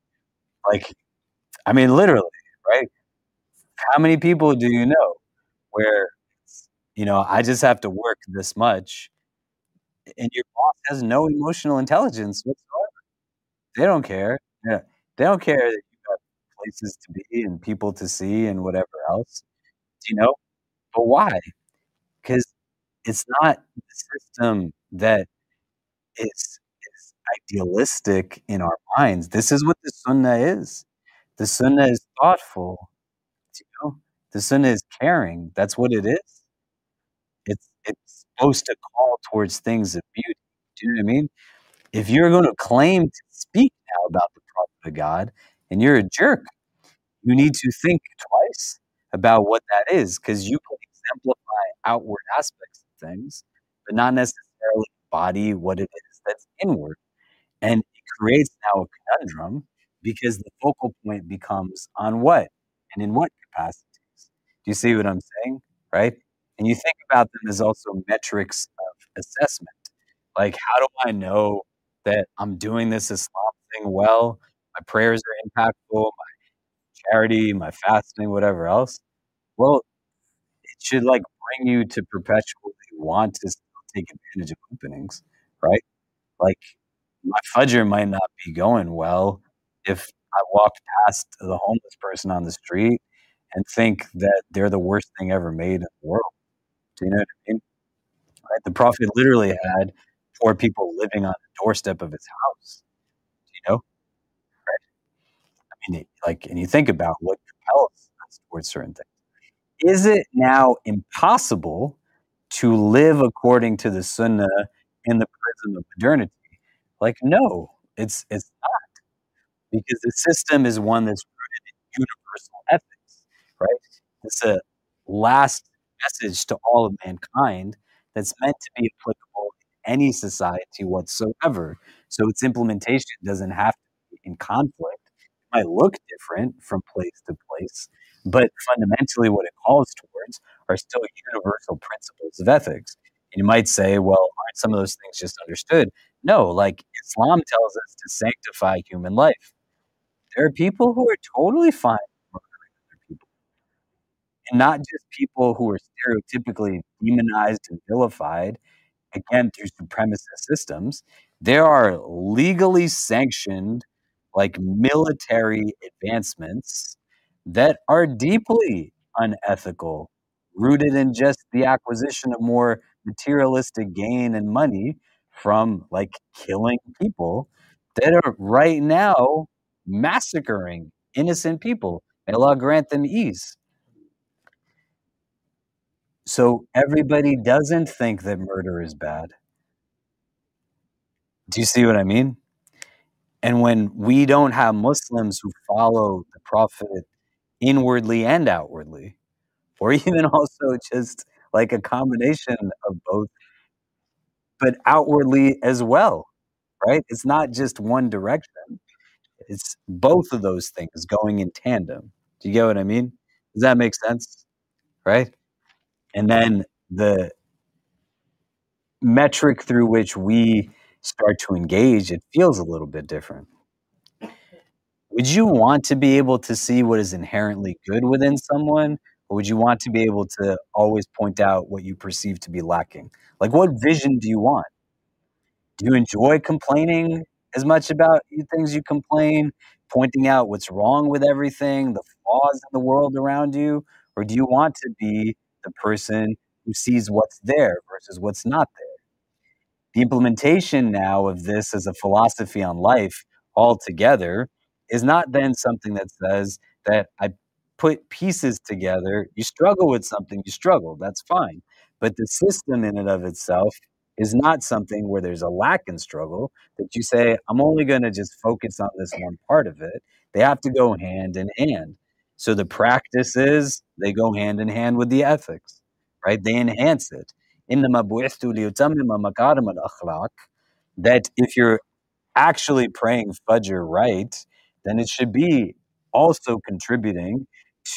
I mean? Like, I mean, literally, right? How many people do you know where, you know, I just have to work this much and your boss has no emotional intelligence whatsoever? They don't care. Yeah. They don't care that you have places to be and people to see and whatever else. Do you know? But why? Because it's not the system that is, is idealistic in our minds. This is what the Sunnah is. The Sunnah is thoughtful. You know, the Sunnah is caring. That's what it is. It's it's supposed to call towards things of beauty. Do you know what I mean? If you're going to claim to speak now about the Prophet of God and you're a jerk, you need to think twice about what that is, because you can exemplify outward aspects of things, but not necessarily embody what it is that's inward. And it creates now a conundrum because the focal point becomes on what and in what capacities. Do you see what I'm saying? Right? And you think about them as also metrics of assessment. Like, how do I know that I'm doing this Islam thing well? My prayers are impactful, my charity, my fasting, whatever else. Well, it should like bring you to perpetually want to still take advantage of openings, right? Like my Fajr might not be going well if I walked past the homeless person on the street and think that they're the worst thing ever made in the world. Do you know what I mean? Right? The Prophet literally had poor people living on the doorstep of his house. Do you know? Right? I mean, it, like, and you think about what compels us towards certain things. Is it now impossible to live according to the Sunnah in the prism of modernity? Like, no, it's it's not, because the system is one that's rooted in universal ethics, right? It's a last message to all of mankind that's meant to be applicable in any society whatsoever. So its implementation doesn't have to be in conflict. It might look different from place to place, but fundamentally what it calls towards are still universal principles of ethics. And you might say, well, aren't some of those things just understood? No, like Islam tells us to sanctify human life. There are people who are totally fine with murdering other people. And not just people who are stereotypically demonized and vilified, again, through supremacist systems. There are legally sanctioned, like military advancements that are deeply unethical, rooted in just the acquisition of more materialistic gain and money from like killing people that are right now massacring innocent people. May Allah grant them ease. So everybody doesn't think that murder is bad. Do you see what I mean? And when we don't have Muslims who follow the Prophet inwardly and outwardly, or even also just like a combination of both, but outwardly as well, right? It's not just one direction. It's both of those things going in tandem. Do you get what I mean? Does that make sense? Right? And then the metric through which we start to engage, it feels a little bit different. Would you want to be able to see what is inherently good within someone, or would you want to be able to always point out what you perceive to be lacking? Like, what vision do you want? Do you enjoy complaining as much about you things you complain, pointing out what's wrong with everything, the flaws in the world around you? Or do you want to be the person who sees what's there versus what's not there? The implementation now of this as a philosophy on life altogether is not then something that says that I put pieces together. You struggle with something, you struggle, that's fine. But the system in and of itself is not something where there's a lack in struggle that you say, I'm only going to just focus on this one part of it. They have to go hand in hand. So the practices, they go hand in hand with the ethics, right? They enhance it. إِنَّمَا بُعِثْتُ لِيُتَمِّمَ مَكَارِمَ الْأَخْلَاقِ, that if you're actually praying Fajr right, then it should be also contributing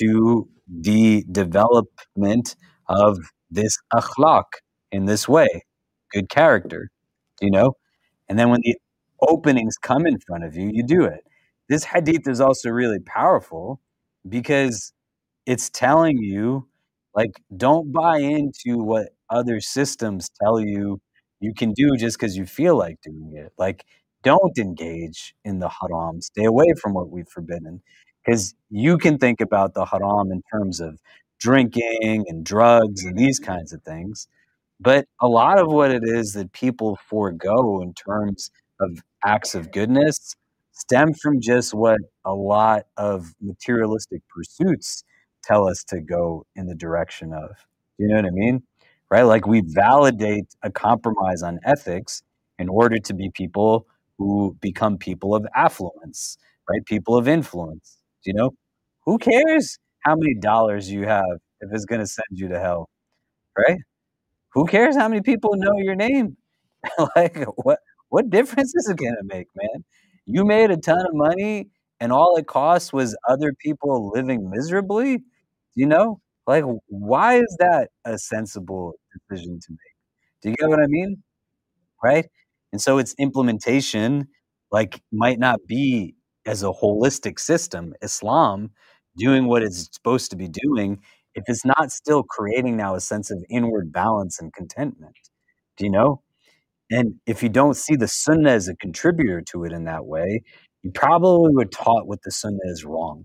to the development of this akhlaq in this way, good character, you know? And then when the openings come in front of you, you do it. This hadith is also really powerful because it's telling you, like, don't buy into what other systems tell you you can do just because you feel like doing it. Like, don't engage in the haram. Stay away from what we've forbidden. Because you can think about the haram in terms of drinking and drugs and these kinds of things. But a lot of what it is that people forego in terms of acts of goodness stem from just what a lot of materialistic pursuits tell us to go in the direction of. You know what I mean? Right? Like, we validate a compromise on ethics in order to be people who become people of affluence, right? People of influence. You know? Who cares how many dollars you have if it's going to send you to hell, right? Who cares how many people know your name? Like, what what difference is it gonna make, man? You made a ton of money and all it cost was other people living miserably? You know? Like, why is that a sensible decision to make? Do you get what I mean? Right? And so its implementation, like, might not be as a holistic system, Islam doing what it's supposed to be doing, if it's not still creating now a sense of inward balance and contentment. Do you know? And if you don't see the sunnah as a contributor to it in that way, you probably were taught what the sunnah is wrong.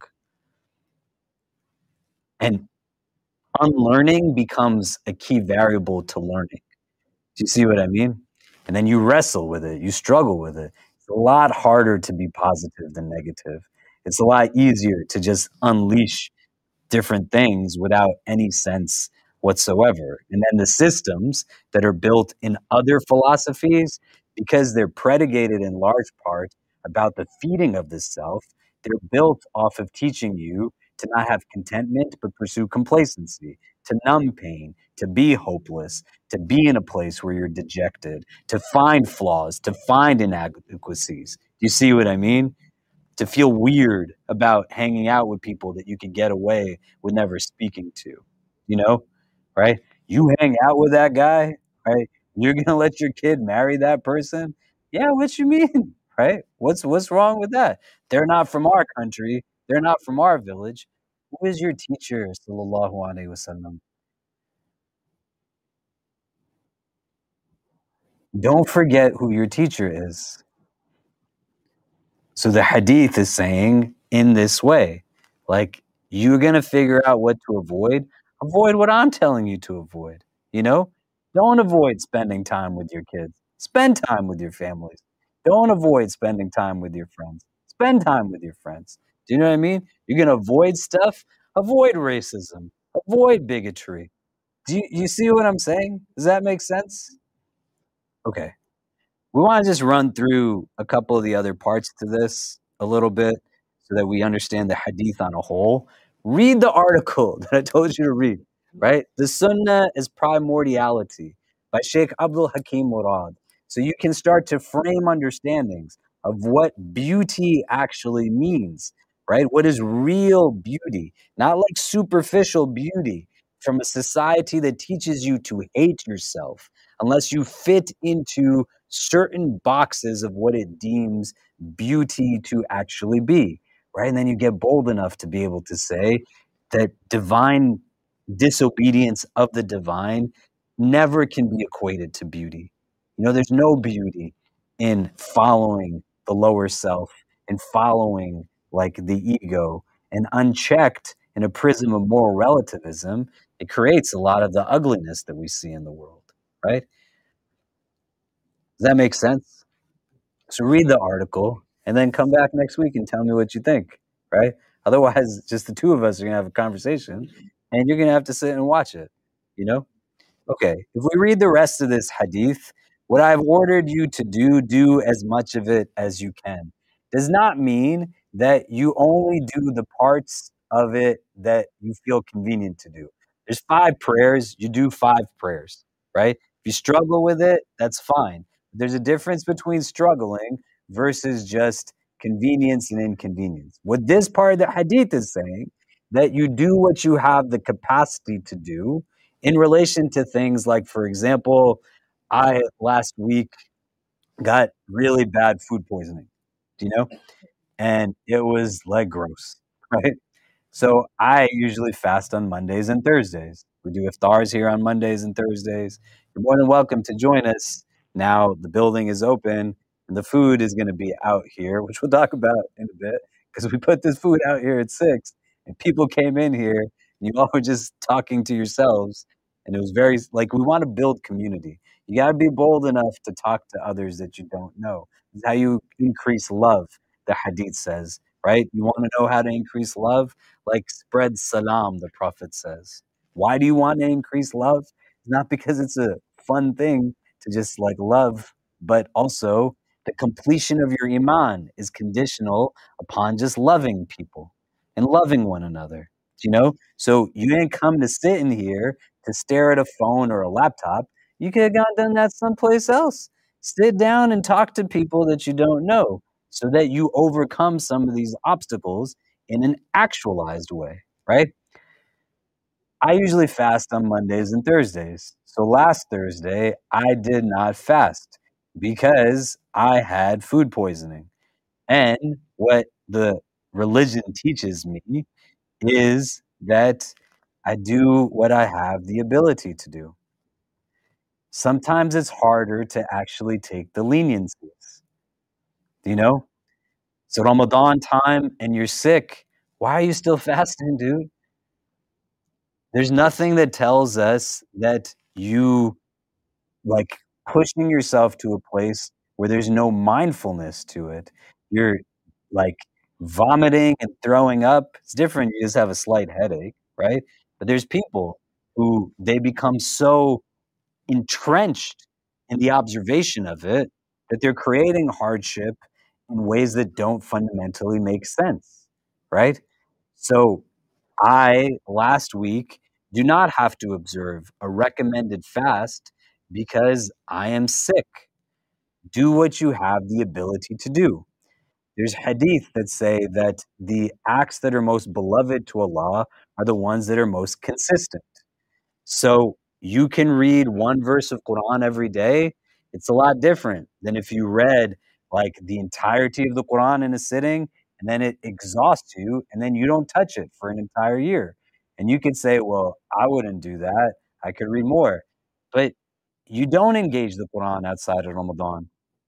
And unlearning becomes a key variable to learning. Do you see what I mean? And then you wrestle with it, you struggle with it. It's a lot harder to be positive than negative. It's a lot easier to just unleash different things without any sense whatsoever. And then the systems that are built in other philosophies, because they're predicated in large part about the feeding of the self, they're built off of teaching you to not have contentment but pursue complacency, to numb pain, to be hopeless, to be in a place where you're dejected, to find flaws, to find inadequacies. Do you see what I mean? To feel weird about hanging out with people that you can get away with never speaking to, you know, right? You hang out with that guy, right? You're going to let your kid marry that person? Yeah, what you mean, right? What's what's wrong with that? They're not from our country. They're not from our village. Who is your teacher, sallallahu alaihi wasallam? Don't forget who your teacher is. So the hadith is saying in this way, like, you're going to figure out what to avoid. Avoid what I'm telling you to avoid. You know, don't avoid spending time with your kids. Spend time with your families. Don't avoid spending time with your friends. Spend time with your friends. Do you know what I mean? You're going to avoid stuff. Avoid racism. Avoid bigotry. Do you, you see what I'm saying? Does that make sense? Okay. We want to just run through a couple of the other parts to this a little bit so that we understand the hadith on a whole. Read the article that I told you to read, right? The Sunnah is Primordiality by Sheikh Abdul Hakim Murad. So you can start to frame understandings of what beauty actually means, right? What is real beauty? Not like superficial beauty from a society that teaches you to hate yourself unless you fit into certain boxes of what it deems beauty to actually be, right? And then you get bold enough to be able to say that divine disobedience of the divine never can be equated to beauty. You know, there's no beauty in following the lower self and following like the ego, and unchecked in a prism of moral relativism, it creates a lot of the ugliness that we see in the world, right? Does that make sense? So read the article and then come back next week and tell me what you think, right? Otherwise, just the two of us are going to have a conversation and you're going to have to sit and watch it, you know? Okay, if we read the rest of this hadith, what I've ordered you to do, do as much of it as you can. Does not mean that you only do the parts of it that you feel convenient to do. There's five prayers, you do five prayers, right? If you struggle with it, that's fine. There's a difference between struggling versus just convenience and inconvenience. What this part of the hadith is saying, that you do what you have the capacity to do in relation to things like, for example, I last week got really bad food poisoning, do you know? And it was like gross, right? So I usually fast on Mondays and Thursdays. We do iftars here on Mondays and Thursdays. You're more than welcome to join us. Now the building is open and the food is going to be out here, which we'll talk about in a bit, because we put this food out here at six and people came in here and you all were just talking to yourselves. And it was very, like, we want to build community. You got to be bold enough to talk to others that you don't know. It's how you increase love, the hadith says, right? You want to know how to increase love? Like spread salam, the Prophet says. Why do you want to increase love? Not because it's a fun thing to just like love, but also the completion of your iman is conditional upon just loving people and loving one another. You know? So you didn't come to sit in here to stare at a phone or a laptop. You could have gone done that someplace else. Sit down and talk to people that you don't know so that you overcome some of these obstacles in an actualized way, right? I usually fast on Mondays and Thursdays. So last Thursday, I did not fast because I had food poisoning. And what the religion teaches me is that I do what I have the ability to do. Sometimes it's harder to actually take the leniencies. Do you know? So Ramadan time and you're sick. Why are you still fasting, dude? There's nothing that tells us that you like pushing yourself to a place where there's no mindfulness to it. You're like vomiting and throwing up. It's different. You just have a slight headache, right? But there's people who they become so entrenched in the observation of it that they're creating hardship in ways that don't fundamentally make sense, right? So I, last week, do not have to observe a recommended fast because I am sick. Do what you have the ability to do. There's hadith that say that the acts that are most beloved to Allah are the ones that are most consistent. So you can read one verse of Quran every day. It's a lot different than if you read like the entirety of the Quran in a sitting and then it exhausts you and then you don't touch it for an entire year. And you could say, well, I wouldn't do that. I could read more. But you don't engage the Quran outside of Ramadan.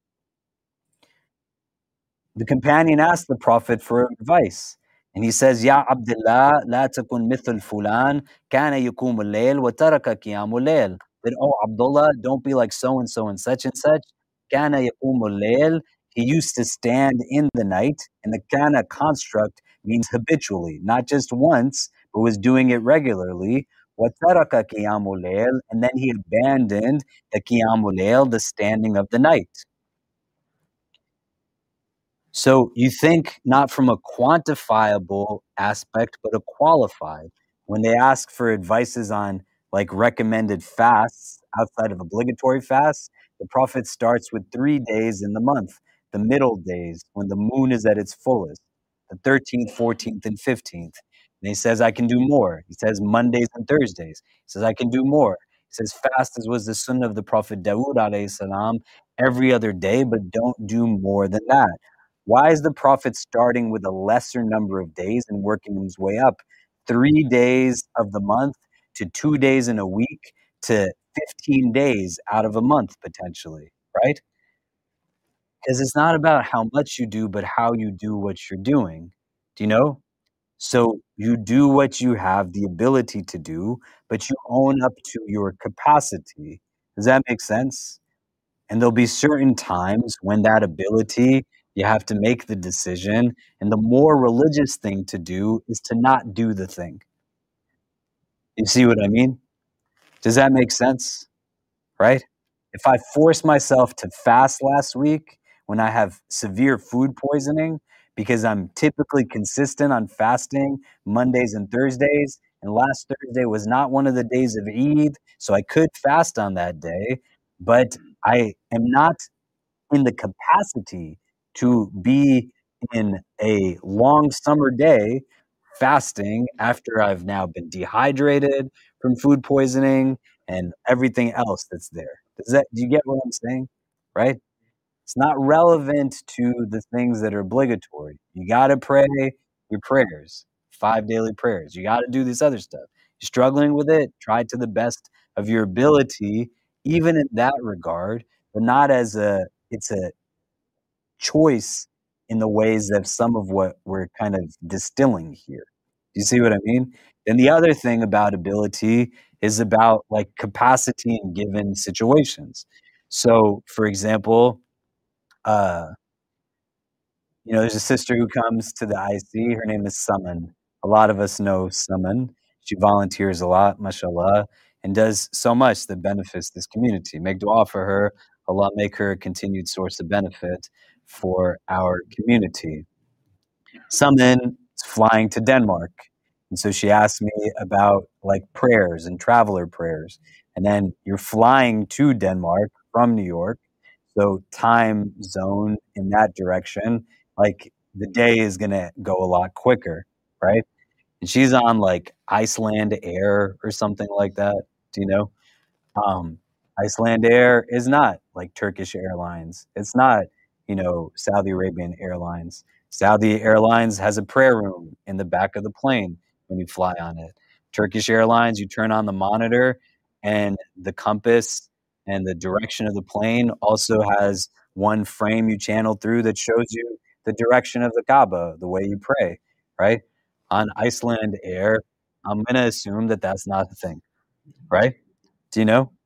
The companion asked the Prophet for advice. And he says, Ya Abdullah, la takun mithul fulan, kana yukum al-layl wa taraka qiyam al-layl. That, oh, Abdullah, don't be like so-and-so and such and such. Kana yukum al-layl. He used to stand in the night. And the kana construct means habitually, not just once, but was doing it regularly. Wa taraka qiyam al-layl. And then he abandoned the qiyam al-layl, the standing of the night. So you think not from a quantifiable aspect, but a qualified. When they ask for advices on like recommended fasts outside of obligatory fasts, the Prophet starts with three days in the month, the middle days when the moon is at its fullest, the thirteenth, fourteenth, and fifteenth. And he says, I can do more. He says Mondays and Thursdays. He says, I can do more. He says, fast as was the sunnah of the Prophet Dawood alayhi salam every other day, but don't do more than that. Why is the Prophet starting with a lesser number of days and working his way up? Three days of the month to two days in a week to fifteen days out of a month, potentially, right? Because it's not about how much you do, but how you do what you're doing. Do you know? So you do what you have the ability to do, but you own up to your capacity. Does that make sense? And there'll be certain times when that ability, you have to make the decision. And the more religious thing to do is to not do the thing. You see what I mean? Does that make sense? Right? If I force myself to fast last week when I have severe food poisoning, because I'm typically consistent on fasting Mondays and Thursdays, and last Thursday was not one of the days of Eid, so I could fast on that day, but I am not in the capacity to be in a long summer day fasting after I've now been dehydrated from food poisoning and everything else that's there. Does that, do you get what I'm saying? Right? It's not relevant to the things that are obligatory. You got to pray your prayers, five daily prayers. You got to do this other stuff. You're struggling with it, try to the best of your ability, even in that regard, but not as a, it's a choice in the ways of some of what we're kind of distilling here. Do you see what I mean? And the other thing about ability is about like capacity in given situations. So, for example, uh, you know, there's a sister who comes to the I C. Her name is Summon. A lot of us know Summon. She volunteers a lot, mashallah, and does so much that benefits this community. Make dua for her. Allah make her a continued source of benefit for our community. Summon is flying to Denmark. And so she asked me about like prayers and traveler prayers. And then you're flying to Denmark from New York. So time zone in that direction, like the day is going to go a lot quicker, right? And she's on like Iceland Air or something like that. Do you know? Um, Iceland Air is not like Turkish Airlines. It's not, you know, Saudi Arabian Airlines. Saudi Airlines has a prayer room in the back of the plane when you fly on it. Turkish Airlines, you turn on the monitor and the compass and the direction of the plane also has one frame you channel through that shows you the direction of the Kaaba, the way you pray, right? On Iceland Air, I'm going to assume that that's not the thing, right? Do you know?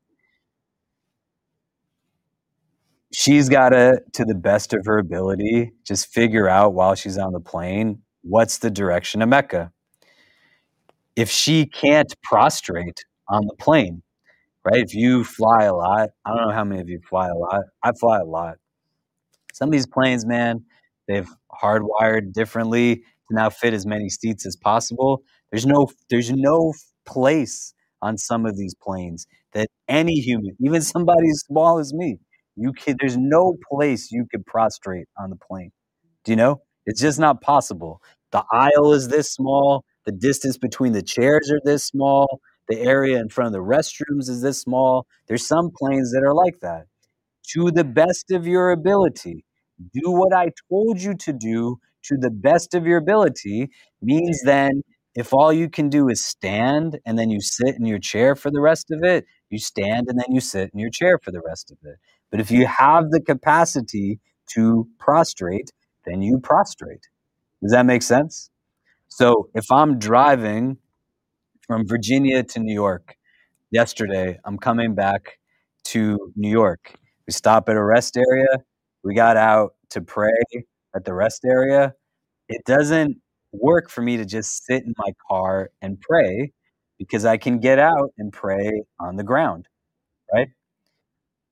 She's got to, to the best of her ability, just figure out while she's on the plane, what's the direction of Mecca. If she can't prostrate on the plane, right? If you fly a lot, I don't know how many of you fly a lot. I fly a lot. Some of these planes, man, they've hardwired differently to now fit as many seats as possible. There's no, there's no place on some of these planes that any human, even somebody as small as me, you can, there's no place you could prostrate on the plane. Do you know? It's just not possible. The aisle is this small. The distance between the chairs are this small. The area in front of the restrooms is this small. There's some planes that are like that. To the best of your ability, do what I told you to do to the best of your ability means then if all you can do is stand and then you sit in your chair for the rest of it, you stand and then you sit in your chair for the rest of it. But if you have the capacity to prostrate, then you prostrate. Does that make sense? So if I'm driving from Virginia to New York, yesterday I'm coming back to New York. We stop at a rest area. We got out to pray at the rest area. It doesn't work for me to just sit in my car and pray because I can get out and pray on the ground, right?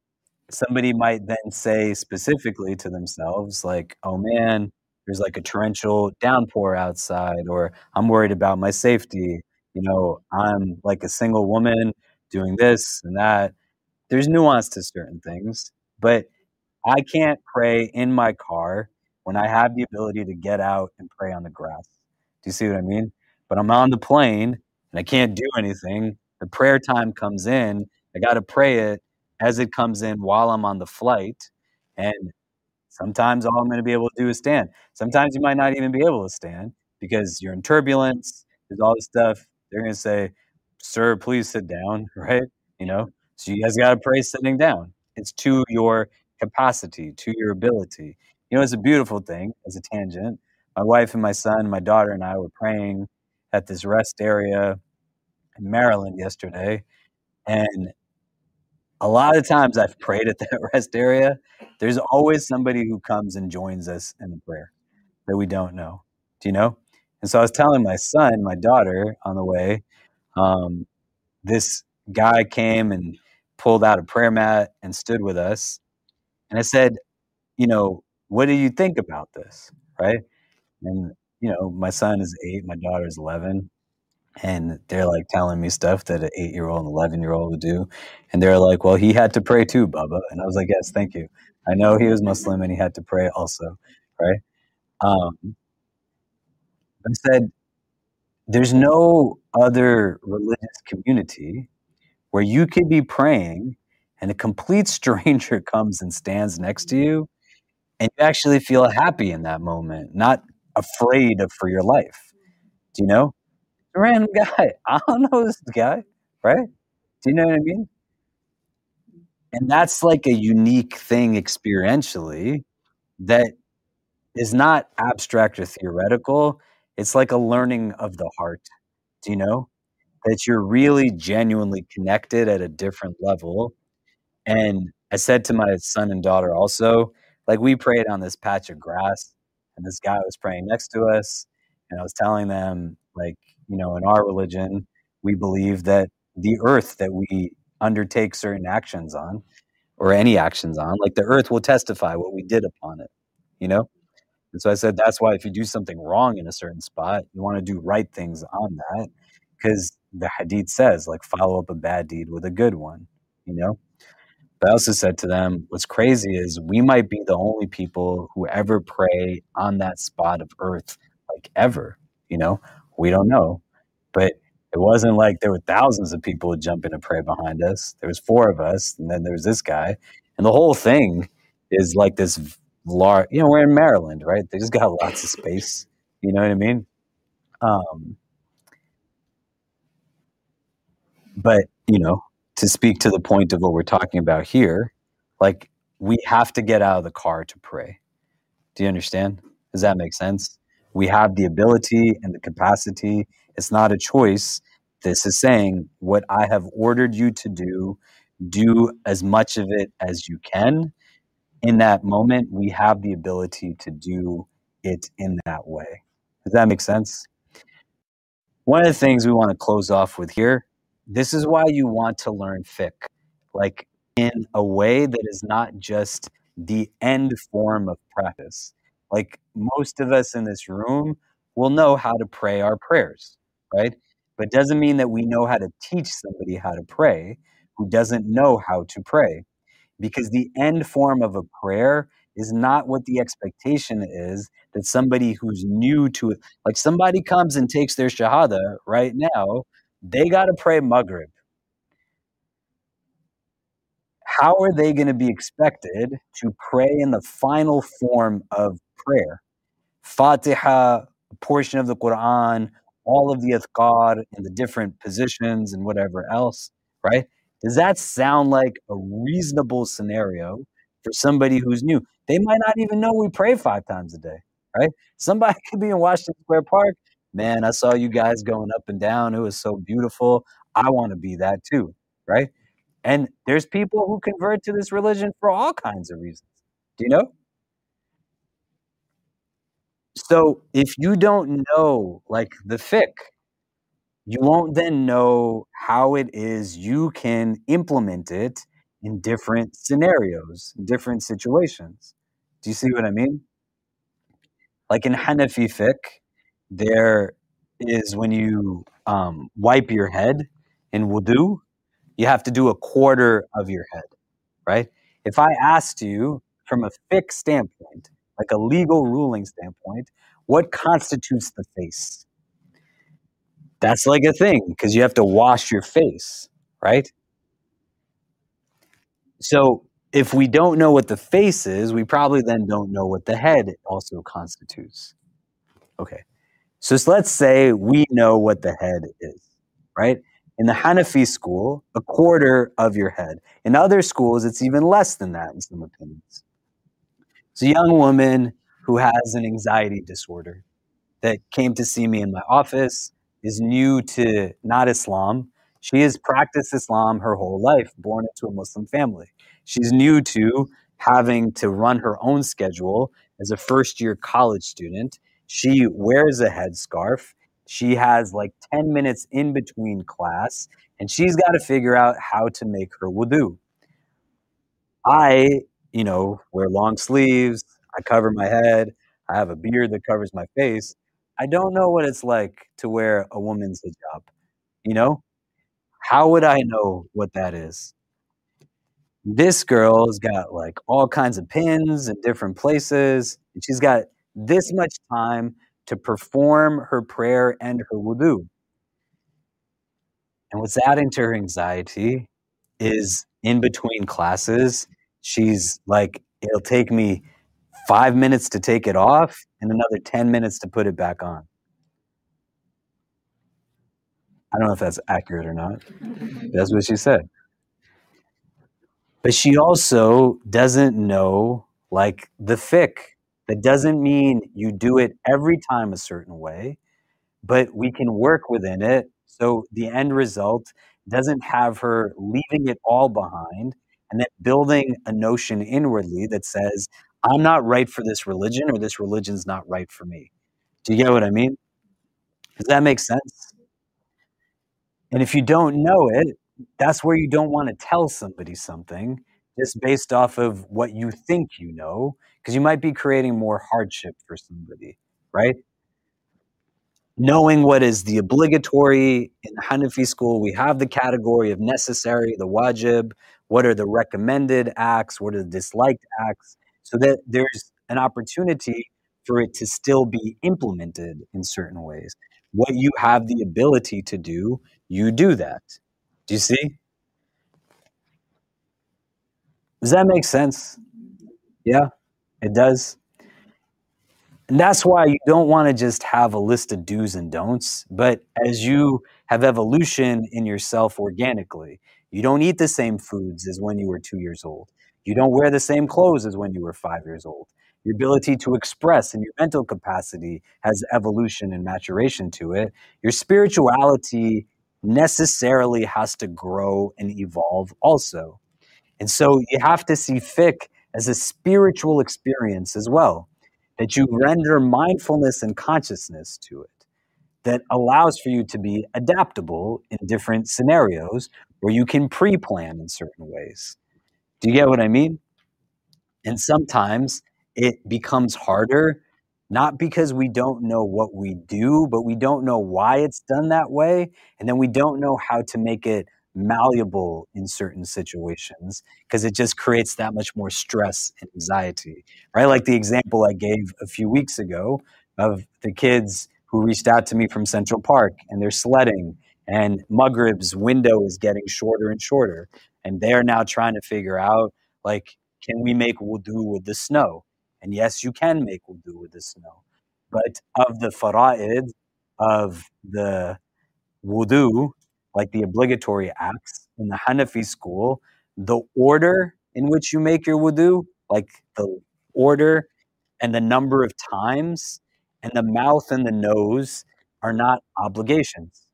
somebody might then say specifically to themselves, like, oh man, there's like a torrential downpour outside, or I'm worried about my safety. You know, I'm like a single woman doing this and that. There's nuance to certain things, but I can't pray in my car when I have the ability to get out and pray on the grass. Do you see what I mean? But I'm on the plane and I can't do anything. The prayer time comes in. I got to pray it as it comes in while I'm on the flight. And sometimes all I'm going to be able to do is stand. Sometimes you might not even be able to stand because you're in turbulence. There's all this stuff. They're going to say, sir, please sit down, right? You know, so you guys got to pray sitting down. It's to your capacity, to your ability. You know, it's a beautiful thing as a tangent. My wife and my son, my daughter and I were praying at this rest area in Maryland yesterday. And a lot of times I've prayed at that rest area. There's always somebody who comes and joins us in the prayer that we don't know. Do you know? And so I was telling my son, my daughter on the way, um, this guy came and pulled out a prayer mat and stood with us. And I said, you know, what do you think about this? Right. And, you know, my son is eight, my daughter is eleven. And they're like telling me stuff that an eight year old and eleven year old would do. And they're like, well, he had to pray too, Bubba. And I was like, yes, thank you. I know he was Muslim and he had to pray also. Right. Um, I said, there's no other religious community where you could be praying and a complete stranger comes and stands next to you and you actually feel happy in that moment, not afraid of for your life. Do you know? A random guy. I don't know this guy, right? Do you know what I mean? And that's like a unique thing experientially that is not abstract or theoretical. It's like a learning of the heart. Do you know? That you're really genuinely connected at a different level. And I said to my son and daughter also, like we prayed on this patch of grass and this guy was praying next to us. And I was telling them, like, you know, in our religion, we believe that the earth that we undertake certain actions on or any actions on, like the earth will testify what we did upon it, you know? And so I said, that's why if you do something wrong in a certain spot, you want to do right things on that because the hadith says, like, follow up a bad deed with a good one, you know? But I also said to them, what's crazy is we might be the only people who ever pray on that spot of earth, like ever, you know? We don't know. But it wasn't like there were thousands of people who jump in and pray behind us. There was four of us, and then there was this guy. And the whole thing is like this large, you know, we're in Maryland, right? They just got lots of space. You know what I mean? Um, but, you know, to speak to the point of what we're talking about here, like we have to get out of the car to pray. Do you understand? Does that make sense? We have the ability and the capacity. It's not a choice. This is saying what I have ordered you to do, do as much of it as you can. In that moment, we have the ability to do it in that way. Does that make sense? One of the things we want to close off with here, this is why you want to learn fiqh, like in a way that is not just the end form of practice. Like most of us in this room will know how to pray our prayers, right? But it doesn't mean that we know how to teach somebody how to pray who doesn't know how to pray. Because the end form of a prayer is not what the expectation is that somebody who's new to it, like somebody comes and takes their shahada right now, they got to pray Maghrib. How are they going to be expected to pray in the final form of prayer? Fatiha, a portion of the Quran, all of the adhkar in the different positions and whatever else, right? Does that sound like a reasonable scenario for somebody who's new? They might not even know we pray five times a day, right? Somebody could be in Washington Square Park. Man, I saw you guys going up and down. It was so beautiful. I want to be that too, right? And there's people who convert to this religion for all kinds of reasons. Do you know? So if you don't know, like the fiqh, you won't then know how it is you can implement it in different scenarios, different situations. Do you see what I mean? Like in Hanafi fiqh, there is when you um, wipe your head in wudu, you have to do a quarter of your head, right? If I asked you from a fiqh standpoint, like a legal ruling standpoint, what constitutes the face? That's like a thing because you have to wash your face, right? So if we don't know what the face is, we probably then don't know what the head also constitutes. Okay. So s- let's say we know what the head is, right? In the Hanafi school, a quarter of your head. In other schools, it's even less than that in some opinions. It's a young woman who has an anxiety disorder that came to see me in my office, is new to not Islam. She has practiced Islam her whole life, born into a Muslim family. She's new to having to run her own schedule as a first year college student. She wears a headscarf. She has like ten minutes in between class, and she's got to figure out how to make her wudu. I, you know, wear long sleeves. I cover my head. I have a beard that covers my face. I don't know what it's like to wear a woman's hijab. You know, how would I know what that is? This girl's got like all kinds of pins in different places. And she's got this much time to perform her prayer and her wudu. And what's adding to her anxiety is in between classes, she's like, it'll take me five minutes to take it off and another ten minutes to put it back on. I don't know if that's accurate or not. That's what she said. But she also doesn't know like the fiqh. That doesn't mean you do it every time a certain way, but we can work within it. So the end result doesn't have her leaving it all behind and then building a notion inwardly that says, I'm not right for this religion or this religion's not right for me. Do you get what I mean? Does that make sense? And if you don't know it, that's where you don't want to tell somebody something just based off of what you think you know, because you might be creating more hardship for somebody, right? Knowing what is the obligatory in the Hanafi school, we have the category of necessary, the wajib, what are the recommended acts, what are the disliked acts, so that there's an opportunity for it to still be implemented in certain ways. What you have the ability to do, you do that. Do you see? Does that make sense? Yeah, it does. And that's why you don't want to just have a list of do's and don'ts, but as you have evolution in yourself organically, you don't eat the same foods as when you were two years old. You don't wear the same clothes as when you were five years old. Your ability to express and your mental capacity has evolution and maturation to it. Your spirituality necessarily has to grow and evolve also. And so you have to see fiqh as a spiritual experience as well, that you render mindfulness and consciousness to it, that allows for you to be adaptable in different scenarios where you can pre-plan in certain ways. Do you get what I mean? And sometimes it becomes harder, not because we don't know what we do, but we don't know why it's done that way. And then we don't know how to make it malleable in certain situations because it just creates that much more stress and anxiety, right? Like the example I gave a few weeks ago of the kids who reached out to me from Central Park and they're sledding and Maghrib's window is getting shorter and shorter. And they're now trying to figure out, like, can we make wudu with the snow? And yes, you can make wudu with the snow. But of the fara'id, of the wudu, like the obligatory acts in the Hanafi school, the order in which you make your wudu, like the order and the number of times and the mouth and the nose are not obligations.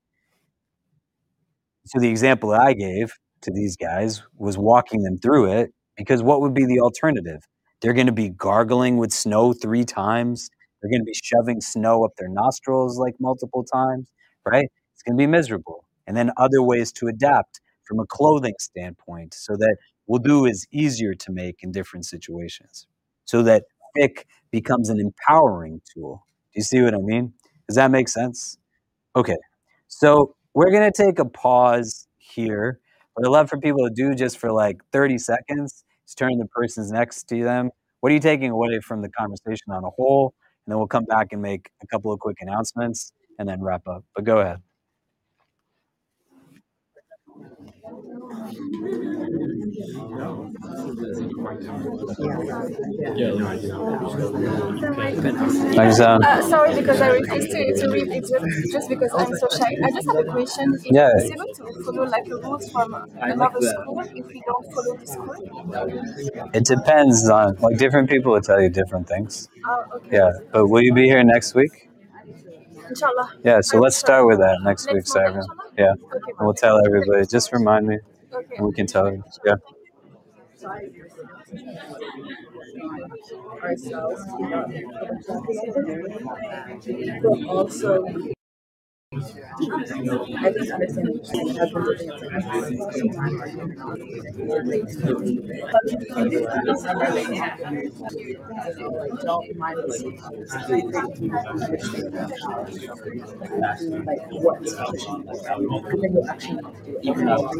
So the example that I gave to these guys was walking them through it because what would be the alternative? They're going to be gargling with snow three times. They're going to be shoving snow up their nostrils like multiple times, right? It's going to be miserable. And then other ways to adapt from a clothing standpoint, so that wudu is easier to make in different situations, so that fiqh becomes an empowering tool. Do you see what I mean? Does that make sense? Okay, so we're going to take a pause here. What I'd love for people to do just for like thirty seconds is turn to the persons next to them. What are you taking away from the conversation on a whole? And then we'll come back and make a couple of quick announcements and then wrap up. But go ahead. Uh, sorry, because I refuse to, to read it just, just because I'm so shy. I just have a question. Is Yeah. it possible to follow like a rules from another school if we don't follow the school? It depends on, like, different people will tell you different things. Oh, okay. Yeah, but will you be here next week? Inshallah. Yeah, so let's start with that next week, so everyone. Yeah, and we'll tell everybody. Just remind me, and we can tell you. Yeah. Ourselves, but also I think understanding the husband don't mind like what and then you actually do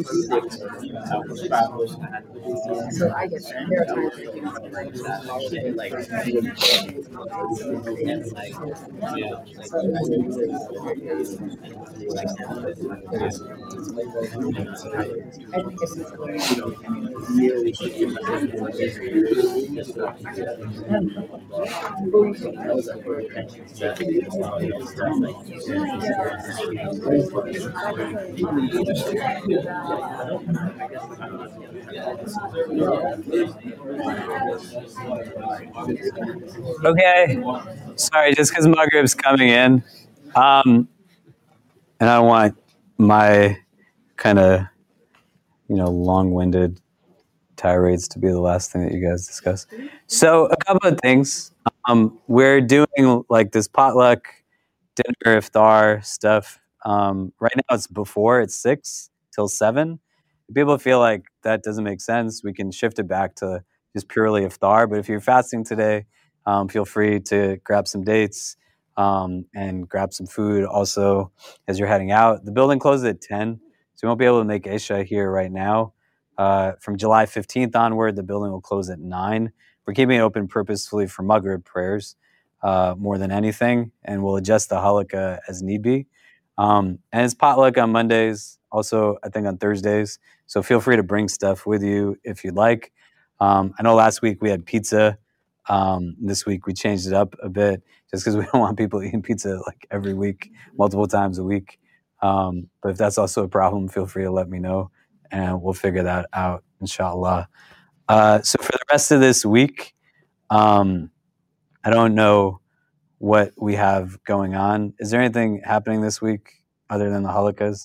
it. So I guess there are times like Okay, sorry, just because Maghrib's coming in, um, and I don't want my kind of, you know, long-winded tirades to be the last thing that you guys discuss. So a couple of things. Um, we're doing like this potluck dinner iftar stuff. Um, right now it's before, it's six till seven. If people feel like that doesn't make sense, we can shift it back to just purely iftar. But if you're fasting today, um, feel free to grab some dates um, and grab some food also as you're heading out. The building closes at ten, so we won't be able to make Isha here right now. Uh, from July fifteenth onward, the building will close at nine. We're keeping it open purposefully for Maghrib prayers uh, more than anything, and we'll adjust the halakha as need be. Um, and it's potluck on Mondays, also I think on Thursdays, so feel free to bring stuff with you if you'd like. Um, I know last week we had pizza. Um, this week we changed it up a bit just because we don't want people eating pizza like every week, multiple times a week. Um, but if that's also a problem, feel free to let me know and we'll figure that out, inshallah. Uh, so for the rest of this week, um, I don't know what we have going on. Is there anything happening this week other than the halakas?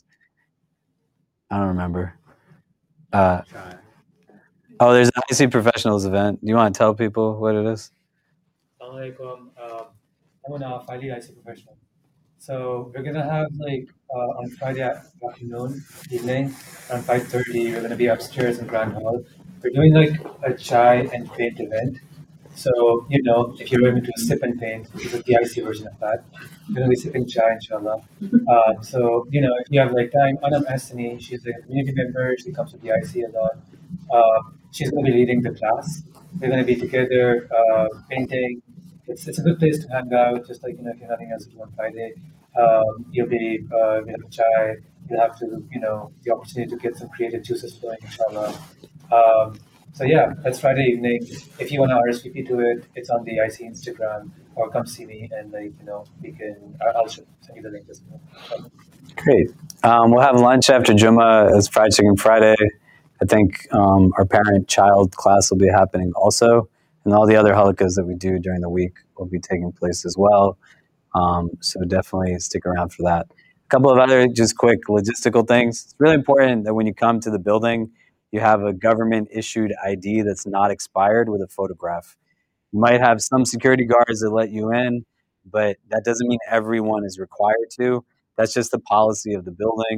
I don't remember. Uh, oh, there's an I C Professionals event. Do you want to tell people what it is? Assalamualaikum. Um, I'm a Fali I C professional. So we're gonna have like uh, on Friday afternoon, evening, around five thirty. We're gonna be upstairs in Grand Hall. We're doing like a chai and paint event. So you know, if you're going to sip and paint, this is the I C version of that. We're gonna be sipping chai, inshallah. Uh, so you know, if you have like time, Anam Asani, she's a community member. She comes to the I C a lot. Uh, she's gonna be leading the class. We're gonna be together uh, painting. It's it's a good place to hang out. Just like you know, if you're nothing else to do on Friday, um, you'll be uh, you'll have a chai. You'll have to you know the opportunity to get some creative juices flowing, inshallah. Um, so yeah, that's Friday evening. If you want to R S V P to it, it's on the I C Instagram, or come see me and like you know we can. I'll send you the link as well. Great. Um, we'll have lunch after Jummah as Fried Chicken Friday. I think um, our parent-child class will be happening also, and all the other halakas that we do during the week will be taking place as well. Um, so definitely stick around for that. A couple of other just quick logistical things. It's really important that when you come to the building, you have a government-issued I D that's not expired with a photograph. You might have some security guards that let you in, but that doesn't mean everyone is required to. That's just the policy of the building.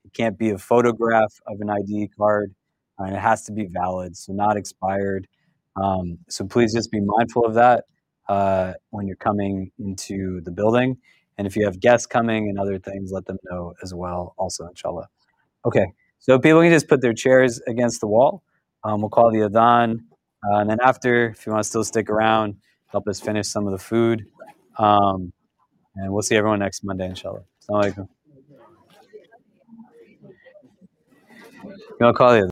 It can't be a photograph of an I D card, and it has to be valid, so not expired. Um, so please just be mindful of that uh, when you're coming into the building. And if you have guests coming and other things, let them know as well, also, inshallah. Okay, so people can just put their chairs against the wall. Um, we'll call the adhan. Uh, and then after, if you want to still stick around, help us finish some of the food. Um, and we'll see everyone next Monday, inshallah. Assalamu alaikum. You want to call the